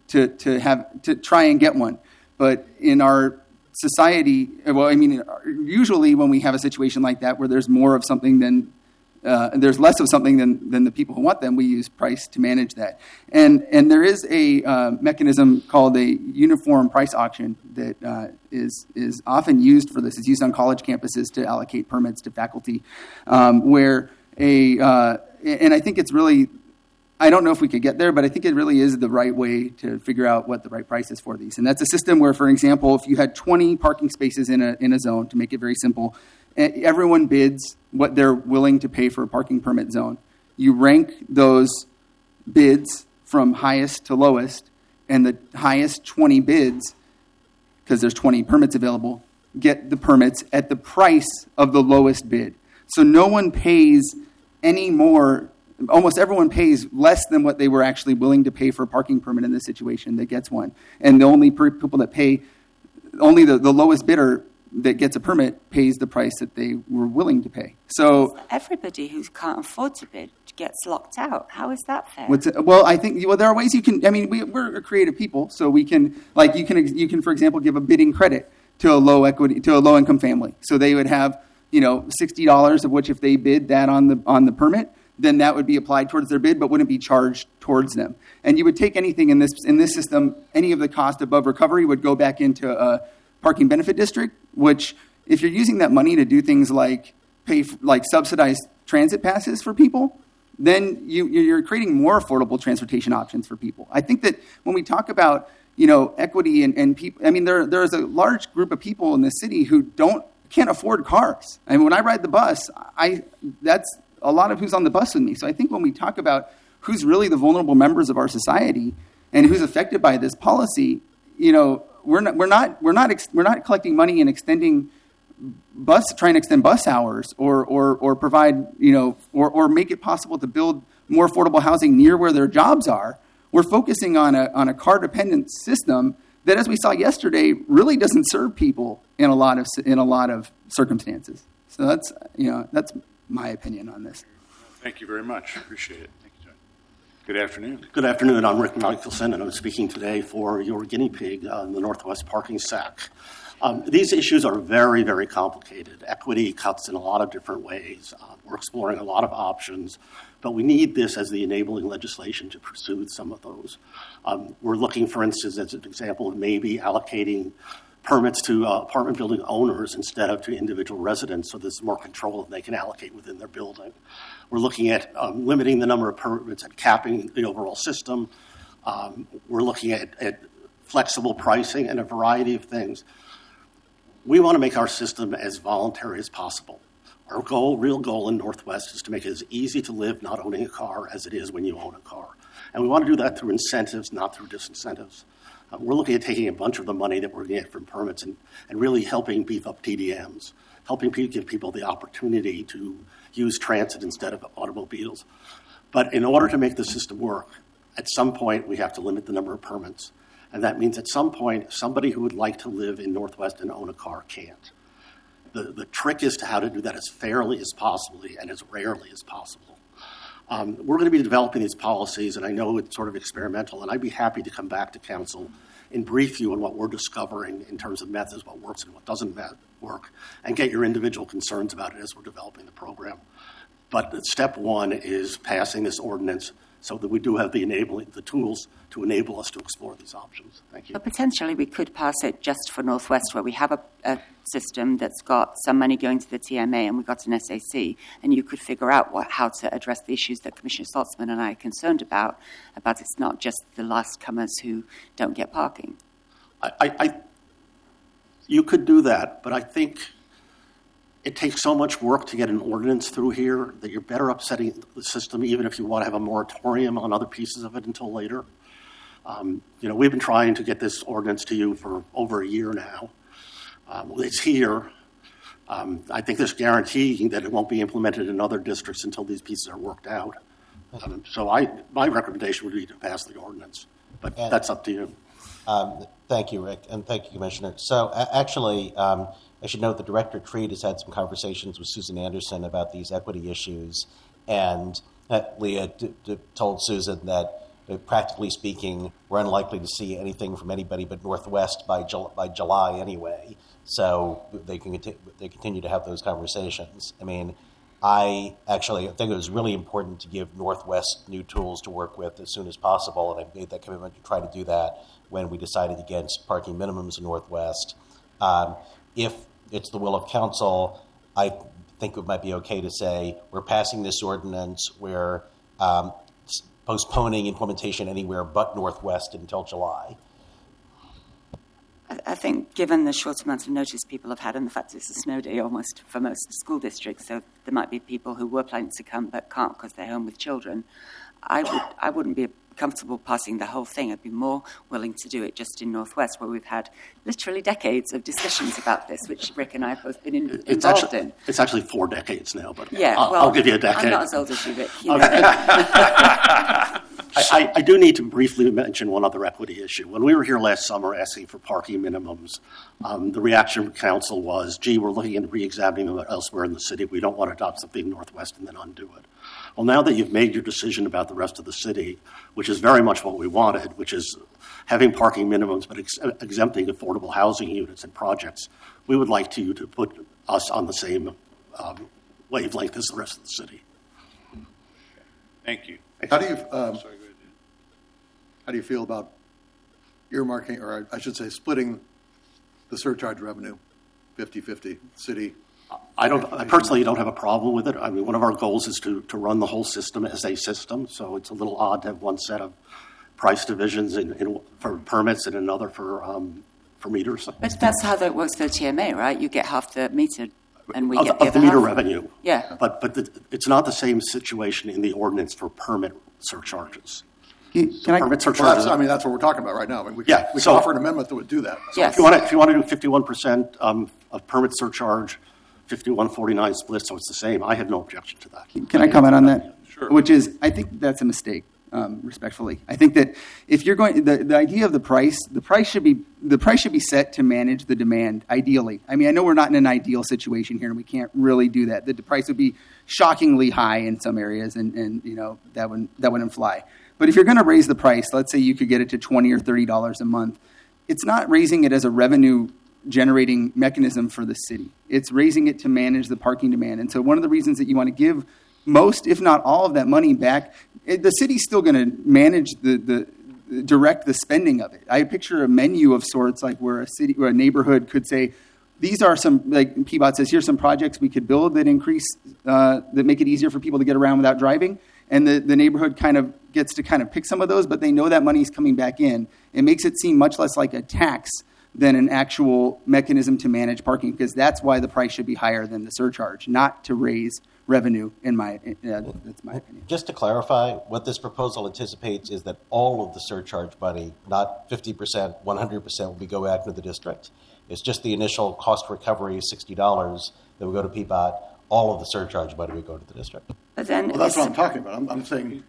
Speaker 9: to try and get one. But in our society, usually when we have a situation like that where there's more of something than there's less of something than the people who want them, we use price to manage that. And there is a mechanism called a uniform price auction that is often used for this. It's used on college campuses to allocate permits to faculty, and I think it's really, I don't know if we could get there, but I think it really is the right way to figure out what the right price is for these. And that's a system where, for example, if you had 20 parking spaces in a zone, to make it very simple, everyone bids what they're willing to pay for a parking permit zone. You rank those bids from highest to lowest, and the highest 20 bids, because there's 20 permits available, get the permits at the price of the lowest bid. So no one pays any more. Almost everyone pays less than what they were actually willing to pay for a parking permit in this situation that gets one. And the only people that pay, only the lowest bidder that gets a permit pays the price that they were willing to pay. So
Speaker 5: everybody who can't afford to bid gets locked out. How is that fair?
Speaker 9: Well, I think there are ways you can. I mean, we're creative people, so we can you can for example give a bidding credit to a low income family. So they would have $60 of which if they bid that on the permit, then that would be applied towards their bid, but wouldn't be charged towards them. And you would take anything in this system, any of the cost above recovery would go back into a parking benefit district, which if you're using that money to do things like subsidized transit passes for people, then you're creating more affordable transportation options for people. I think that when we talk about equity and people, I mean there's a large group of people in the city who can't afford cars. I mean when I ride the bus, that's a lot of who's on the bus with me. So I think when we talk about who's really the vulnerable members of our society and who's affected by this policy, we're not collecting money and trying to extend bus hours or provide or make it possible to build more affordable housing near where their jobs are. We're focusing on a car dependent system that, as we saw yesterday, really doesn't serve people in a lot of circumstances. So that's my opinion on this.
Speaker 1: Thank you very much. Appreciate it. Thank you, John. Good afternoon.
Speaker 10: Good afternoon. I'm Rick Michelson, and I'm speaking today for your guinea pig on the Northwest Parking SAC. These issues are very, very complicated. Equity cuts in a lot of different ways. We're exploring a lot of options, but we need this as the enabling legislation to pursue some of those. We're looking, for instance, as an example of maybe allocating permits to apartment building owners instead of to individual residents, so there's more control that they can allocate within their building. We're looking at limiting the number of permits and capping the overall system. We're looking at flexible pricing and a variety of things. We want to make our system as voluntary as possible. Our real goal in Northwest is to make it as easy to live not owning a car as it is when you own a car. And we want to do that through incentives, not through disincentives. We're looking at taking a bunch of the money that we're going to get from permits and really helping beef up TDMs, helping give people the opportunity to use transit instead of automobiles. But in order to make the system work, at some point we have to limit the number of permits. And that means at some point, somebody who would like to live in Northwest and own a car can't. The trick is to how to do that as fairly as possible and as rarely as possible. We're going to be developing these policies, and I know it's sort of experimental, and I'd be happy to come back to council and brief you on what we're discovering in terms of methods, what works and what doesn't work, and get your individual concerns about it as we're developing the program. But step one is passing this ordinance so that we do have the tools to enable us to explore these options. Thank you.
Speaker 5: But potentially we could pass it just for Northwest, where we have a system that's got some money going to the TMA and we've got an SAC, and you could figure out how to address the issues that Commissioner Saltzman and I are concerned about it's not just the last comers who don't get parking.
Speaker 10: You could do that, but I think it takes so much work to get an ordinance through here that you're better upsetting the system, even if you want to have a moratorium on other pieces of it until later. We've been trying to get this ordinance to you for over a year now. It's here. I think there's guaranteeing that it won't be implemented in other districts until these pieces are worked out. So my recommendation would be to pass the ordinance, but that's up to you.
Speaker 3: Thank you, Rick, and thank you, Commissioner. So actually, I should note that Director Treat has had some conversations with Susan Anderson about these equity issues, and Leah told Susan that, practically speaking, we're unlikely to see anything from anybody but Northwest by July anyway. So they continue to have those conversations. I mean, I think it was really important to give Northwest new tools to work with as soon as possible, and I made that commitment to try to do that when we decided against parking minimums in Northwest. If it's the will of council, I think it might be okay to say we're passing this ordinance, we're postponing implementation anywhere but Northwest until July.
Speaker 5: I think given the short amount of notice people have had and the fact it's a snow day almost for most school districts, so there might be people who were planning to come but can't because they're home with children, I wouldn't be comfortable passing the whole thing. I'd be more willing to do it just in Northwest, where we've had literally decades of discussions about this, which Rick and I have both been involved in.
Speaker 10: It's actually 4 decades now, but
Speaker 5: yeah,
Speaker 10: I'll give you a decade.
Speaker 5: I'm not as old as you, Rick. You
Speaker 10: okay. I do need to briefly mention one other equity issue. When we were here last summer asking for parking minimums, the reaction from council was, gee, we're looking at re-examining them elsewhere in the city. We don't want to adopt something Northwest and then undo it. Well, now that you've made your decision about the rest of the city, which is very much what we wanted, which is having parking minimums but exempting affordable housing units and projects, we would like you to put us on the same wavelength as the rest of the city.
Speaker 1: Thank you.
Speaker 6: How do you feel about earmarking, or I should say splitting the surcharge revenue 50-50, city?
Speaker 10: I personally don't have a problem with it. I mean, one of our goals is to run the whole system as a system, so it's a little odd to have one set of price divisions for permits and another for meters.
Speaker 5: But that's how that works for the TMA, right? You get half the meter, and we get
Speaker 10: the
Speaker 5: other
Speaker 10: meter
Speaker 5: half.
Speaker 10: revenue.
Speaker 5: Yeah.
Speaker 10: But it's not the same situation in the ordinance for permit surcharges. Permit surcharges.
Speaker 6: Well, that's what we're talking about right now. I mean, we can
Speaker 10: so
Speaker 6: offer an amendment that would do that.
Speaker 5: So yes.
Speaker 10: If you want to do 51% of permit surcharge, 51-49 split, so it's the same. I have no objection to that.
Speaker 9: Can I comment on that?
Speaker 1: Sure.
Speaker 9: Which is, I think that's a mistake. Respectfully, I think that if you're going, the idea of the price should be set to manage the demand. Ideally, I mean, I know we're not in an ideal situation here, and we can't really do that. The price would be shockingly high in some areas, and you know that wouldn't fly. But if you're going to raise the price, let's say you could get it to $20 or $30 a month, it's not raising it as a revenue generating mechanism for the city. It's raising it to manage the parking demand. And so one of the reasons that you want to give most, if not all of that money back, the city's still going to manage direct the spending of it. I picture a menu of sorts, like where a neighborhood could say, these are some, like PBOT says, here's some projects we could build that increase, that make it easier for people to get around without driving. And the neighborhood kind of gets to kind of pick some of those, but they know that money's coming back in. It makes it seem much less like a tax than an actual mechanism to manage parking, because that's why the price should be higher than the surcharge, not to raise revenue. That's my opinion.
Speaker 3: Just to clarify, what this proposal anticipates is that all of the surcharge money, not 50%, 100%, will be go back to the district. It's just the initial cost recovery, $60, that will go to PBOT. All of the surcharge money would go to the district.
Speaker 5: But then
Speaker 6: that's what I'm talking about. I'm saying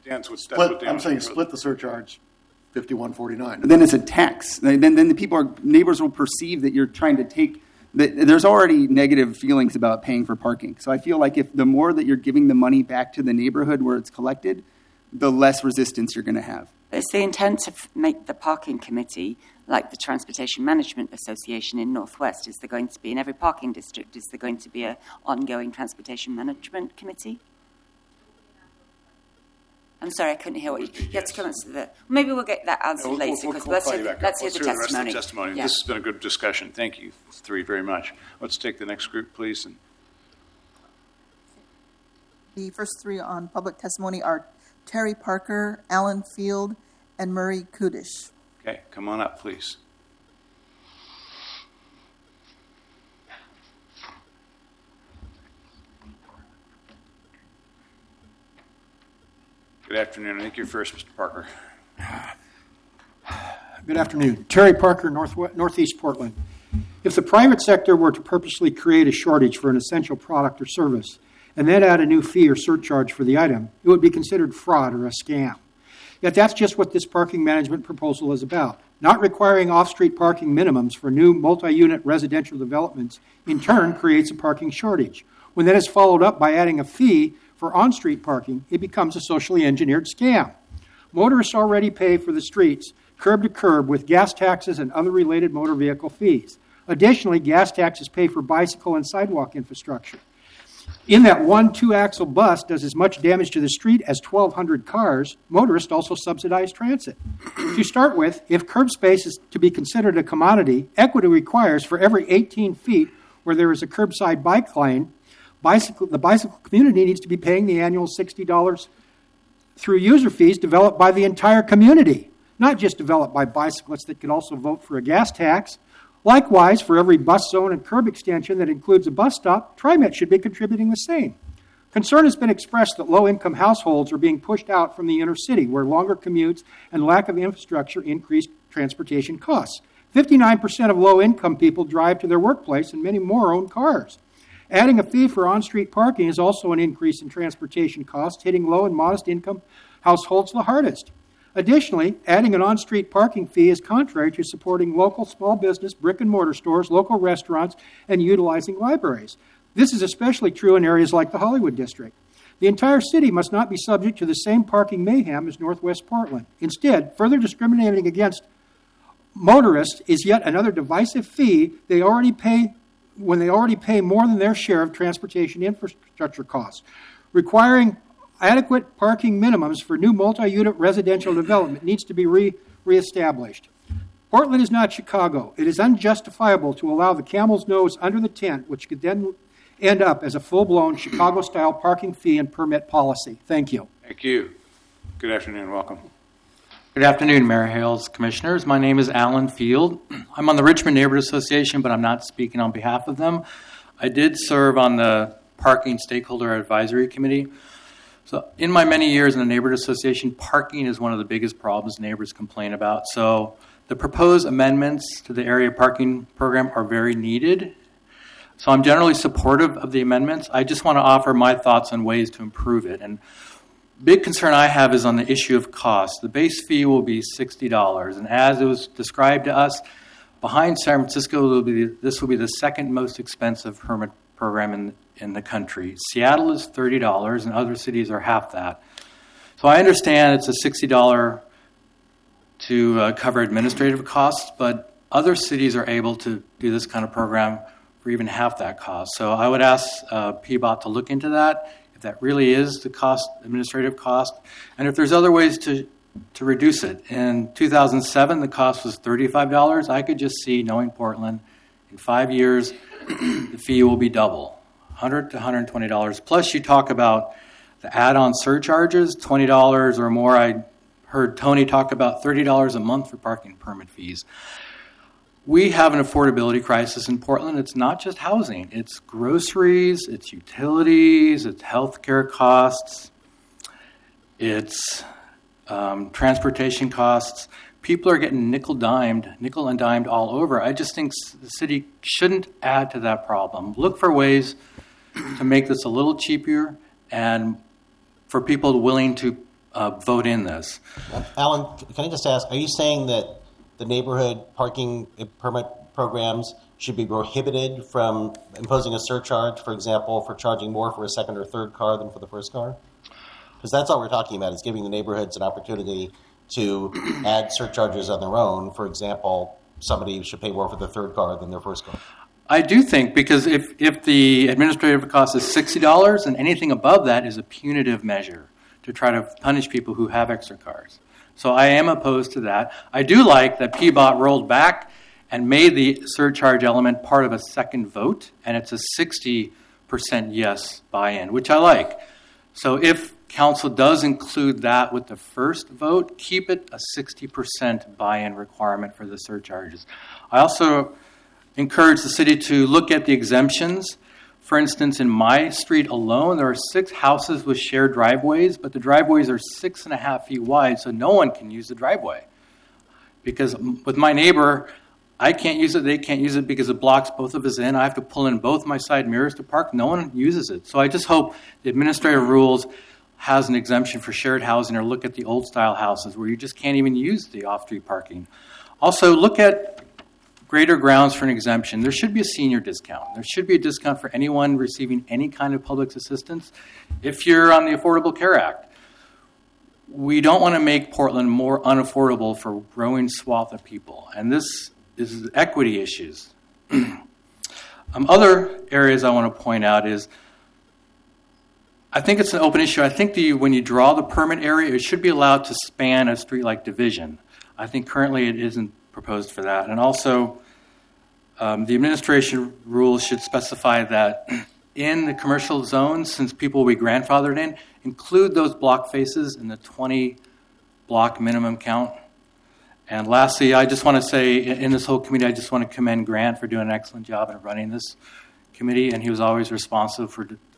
Speaker 6: split the surcharge 51-49.
Speaker 9: Then it's a tax. Then the neighbors will perceive that you're trying to take. There's already negative feelings about paying for parking. So I feel like if the more that you're giving the money back to the neighborhood where it's collected, the less resistance you're going to have.
Speaker 5: It's the intent to make the parking committee like the Transportation Management Association in Northwest. Is there going to be, in every parking district, is there going to be an ongoing transportation management committee? I'm sorry, I couldn't hear what you had to come to that. Maybe we'll get that answered later, because let's hear the testimony.
Speaker 1: Yeah. This has been a good discussion. Thank you three very much. Let's take the next group, please.
Speaker 2: The first three on public testimony are Terry Parker, Alan Field, and Murray Kudish.
Speaker 1: Okay, come on up, please. Good afternoon. I think you're first, Mr. Parker.
Speaker 11: Good afternoon. Terry Parker, Northeast Portland. If the private sector were to purposely create a shortage for an essential product or service and then add a new fee or surcharge for the item, it would be considered fraud or a scam. Yet that's just what this parking management proposal is about. Not requiring off-street parking minimums for new multi-unit residential developments in turn creates a parking shortage. When that is followed up by adding a fee for on-street parking, it becomes a socially engineered scam. Motorists already pay for the streets curb to curb with gas taxes and other related motor vehicle fees. Additionally, gas taxes pay for bicycle and sidewalk infrastructure. In that one 2-axle bus does as much damage to the street as 1,200 cars, motorists also subsidize transit. To start with, if curb space is to be considered a commodity, equity requires for every 18 feet where there is a curbside bike lane, the bicycle community needs to be paying the annual $60 through user fees developed by the entire community, not just developed by bicyclists that could also vote for a gas tax. Likewise, for every bus zone and curb extension that includes a bus stop, TriMet should be contributing the same. Concern has been expressed that low-income households are being pushed out from the inner city, where longer commutes and lack of infrastructure increase transportation costs. 59% of low-income people drive to their workplace, and many more own cars. Adding a fee for on-street parking is also an increase in transportation costs, hitting low and modest income households the hardest. Additionally, adding an on-street parking fee is contrary to supporting local small business, brick-and-mortar stores, local restaurants, and utilizing libraries. This is especially true in areas like the Hollywood District. The entire city must not be subject to the same parking mayhem as Northwest Portland. Instead, further discriminating against motorists is yet another divisive fee they already pay more than their share of transportation infrastructure costs. Requiring adequate parking minimums for new multi-unit residential development needs to be reestablished. Portland is not Chicago. It is unjustifiable to allow the camel's nose under the tent, which could then end up as a full-blown Chicago-style parking fee and permit policy. Thank you.
Speaker 1: Thank you. Good afternoon. Welcome.
Speaker 12: Good afternoon, Mayor Hales, Commissioners. My name is Alan Field. I'm on the Richmond Neighborhood Association, but I'm not speaking on behalf of them. I did serve on the Parking Stakeholder Advisory Committee. So in my many years in the Neighborhood Association, parking is one of the biggest problems neighbors complain about. So the proposed amendments to the area parking program are very needed. So I'm generally supportive of the amendments. I just want to offer my thoughts on ways to improve it. And big concern I have is on the issue of cost. The base fee will be $60. And as it was described to us, behind San Francisco, this will be the second most expensive permit program in the country. Seattle is $30, and other cities are half that. So I understand it's a $60 to cover administrative costs, but other cities are able to do this kind of program for even half that cost. So I would ask PBOT to look into that, if that really is the cost, administrative cost, and if there's other ways to reduce it. In 2007, the cost was $35. I could just see, knowing Portland, in 5 years, the fee will be double, $100 to $120. Plus, you talk about the add-on surcharges, $20 or more. I heard Tony talk about $30 a month for parking permit fees. We have an affordability crisis in Portland. It's not just housing. It's groceries, it's utilities, it's healthcare costs, it's transportation costs. People are getting nickel and dimed all over. I just think the city shouldn't add to that problem. Look for ways to make this a little cheaper and for people willing to vote in this.
Speaker 3: Alan, can I just ask, are you saying that the neighborhood parking permit programs should be prohibited from imposing a surcharge, for example, for charging more for a second or third car than for the first car? Because that's all we're talking about, is giving the neighborhoods an opportunity to add surcharges on their own. For example, somebody should pay more for the third car than their first car.
Speaker 12: I do think, because if the administrative cost is $60, and anything above that is a punitive measure to try to punish people who have extra cars. So I am opposed to that. I do like that PBOT rolled back and made the surcharge element part of a second vote, and it's a 60% yes buy-in, which I like. So if council does include that with the first vote, keep it a 60% buy-in requirement for the surcharges. I also encourage the city to look at the exemptions. For instance, in my street alone, there are 6 houses with shared driveways, but the driveways are 6.5 feet wide, so no one can use the driveway. Because with my neighbor, I can't use it, they can't use it because it blocks both of us in. I have to pull in both my side mirrors to park. No one uses it. So I just hope the administrative rules has an exemption for shared housing, or look at the old-style houses where you just can't even use the off-street parking. Also, look at greater grounds for an exemption. There should be a senior discount. There should be a discount for anyone receiving any kind of public assistance if you're on the Affordable Care Act. We don't want to make Portland more unaffordable for a growing swath of people, and this is equity issues. Other areas I want to point out is, I think it's an open issue. I think when you draw the permit area, it should be allowed to span a street-like division. I think currently it isn't proposed for that. And also, the administration rules should specify that in the commercial zones, since people will be grandfathered in, include those block faces in the 20-block minimum count. And lastly, I just want to say, in this whole committee, I just want to commend Grant for doing an excellent job in running this committee, and he was always responsive for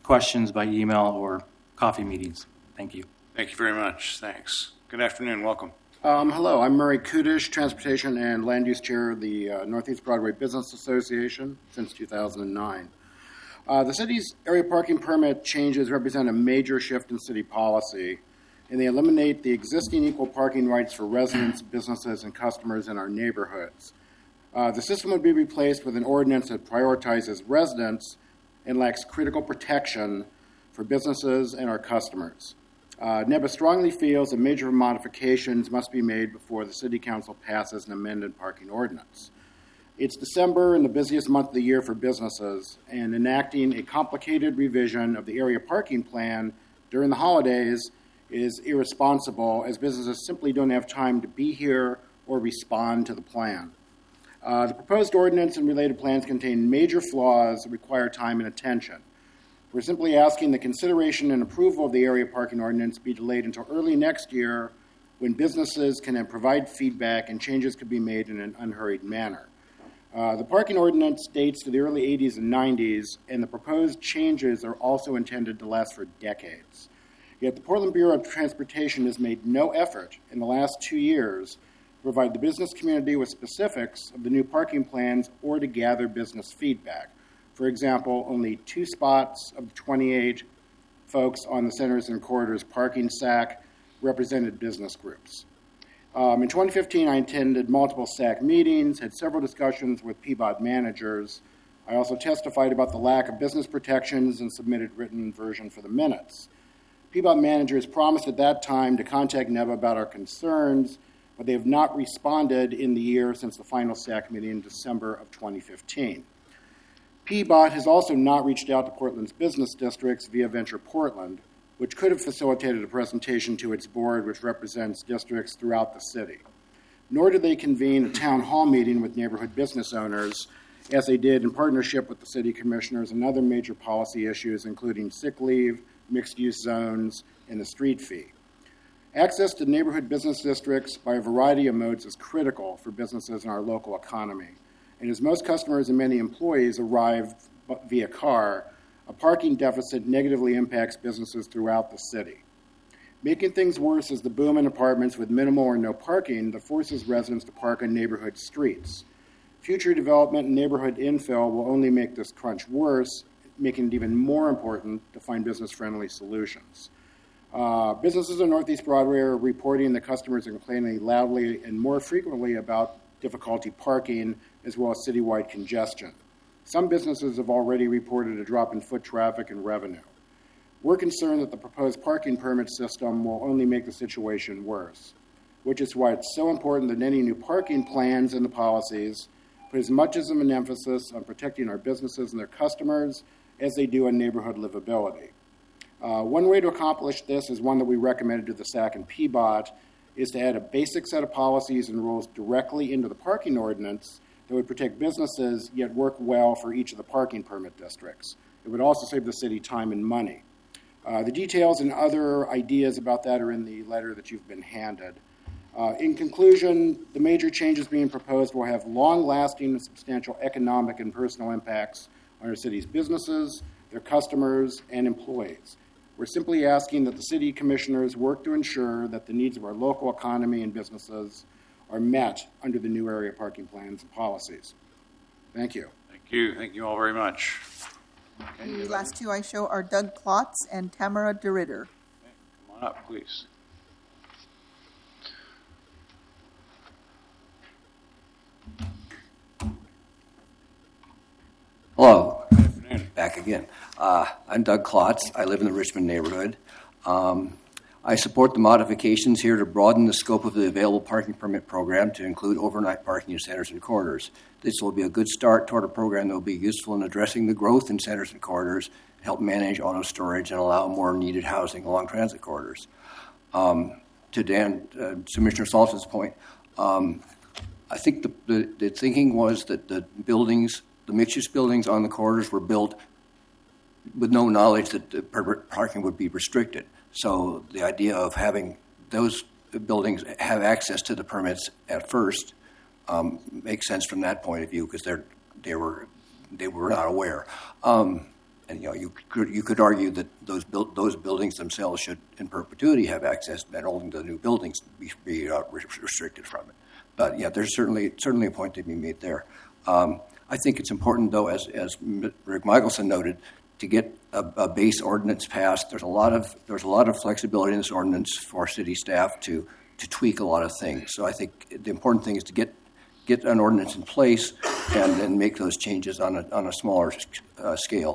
Speaker 12: questions by email or coffee meetings. Thank you.
Speaker 1: Thank you very much. Thanks. Good afternoon. Welcome.
Speaker 13: Hello, I'm Murray Kudish, Transportation and Land Use Chair of the Northeast Broadway Business Association since 2009. The city's area parking permit changes represent a major shift in city policy, and they eliminate the existing equal parking rights for residents, businesses, and customers in our neighborhoods. The system would be replaced with an ordinance that prioritizes residents and lacks critical protection for businesses and our customers. NEBA strongly feels that major modifications must be made before the City Council passes an amended parking ordinance. It's December and the busiest month of the year for businesses, and enacting a complicated revision of the area parking plan during the holidays is irresponsible, as businesses simply don't have time to be here or respond to the plan. The proposed ordinance and related plans contain major flaws that require time and attention. We're simply asking the consideration and approval of the area parking ordinance be delayed until early next year, when businesses can then provide feedback and changes could be made in an unhurried manner. The parking ordinance dates to the early 80s and 90s, and the proposed changes are also intended to last for decades. Yet the Portland Bureau of Transportation has made no effort in the last 2 years to provide the business community with specifics of the new parking plans or to gather business feedback. For example, only 2 spots of the 28 folks on the Centers and Corridors parking SAC represented business groups. In 2015, I attended multiple SAC meetings, had several discussions with PBOT managers. I also testified about the lack of business protections and submitted written version for the minutes. PBOT managers promised at that time to contact NEBA about our concerns, but they have not responded in the year since the final SAC meeting in December of 2015. PBOT has also not reached out to Portland's business districts via Venture Portland, which could have facilitated a presentation to its board, which represents districts throughout the city. Nor did they convene a town hall meeting with neighborhood business owners, as they did in partnership with the city commissioners and other major policy issues, including sick leave, mixed-use zones, and the street fee. Access to neighborhood business districts by a variety of modes is critical for businesses in our local economy. And as most customers and many employees arrive via car, a parking deficit negatively impacts businesses throughout the city. Making things worse is the boom in apartments with minimal or no parking that forces residents to park on neighborhood streets. Future development and neighborhood infill will only make this crunch worse, making it even more important to find business-friendly solutions. Businesses on Northeast Broadway are reporting that customers are complaining loudly and more frequently about difficulty parking, as well as citywide congestion. Some businesses have already reported a drop in foot traffic and revenue. We're concerned that the proposed parking permit system will only make the situation worse, which is why it's so important that any new parking plans and the policies put as much as an emphasis on protecting our businesses and their customers as they do on neighborhood livability. One way to accomplish this is one that we recommended to the SAC and PBOT, is to add a basic set of policies and rules directly into the parking ordinance that would protect businesses yet work well for each of the parking permit districts. It would also save the city time and money. The details and other ideas about that are in the letter that you've been handed. In conclusion, the major changes being proposed will have long-lasting and substantial economic and personal impacts on our city's businesses, their customers, and employees. We're simply asking that the city commissioners work to ensure that the needs of our local economy and businesses are met under the new area parking plans and policies. Thank you.
Speaker 1: Thank you. Thank you all very much.
Speaker 2: The last 2 I show are Doug Klotz and Tamara DeRitter.
Speaker 1: Okay, come on up, please.
Speaker 14: Hello. Good afternoon. Back again. I'm Doug Klotz. I live in the Richmond neighborhood. I support the modifications here to broaden the scope of the available parking permit program to include overnight parking in centers and corridors. This will be a good start toward a program that will be useful in addressing the growth in centers and corridors, help manage auto storage, and allow more needed housing along transit corridors. To Commissioner Saltz's point, I think the thinking was that the buildings, the mixed-use buildings on the corridors were built with no knowledge that the parking would be restricted. So the idea of having those buildings have access to the permits at first makes sense from that point of view, because they were not aware. And you could argue that those buildings themselves should, in perpetuity, have access, and only the new buildings be restricted from it. But yeah, there's certainly a point to be made there. I think it's important, though, as Rick Michelson noted, to get a base ordinance passed. There's a lot of flexibility in this ordinance for city staff to tweak a lot of things. So I think the important thing is to get an ordinance in place and then make those changes on a smaller scale.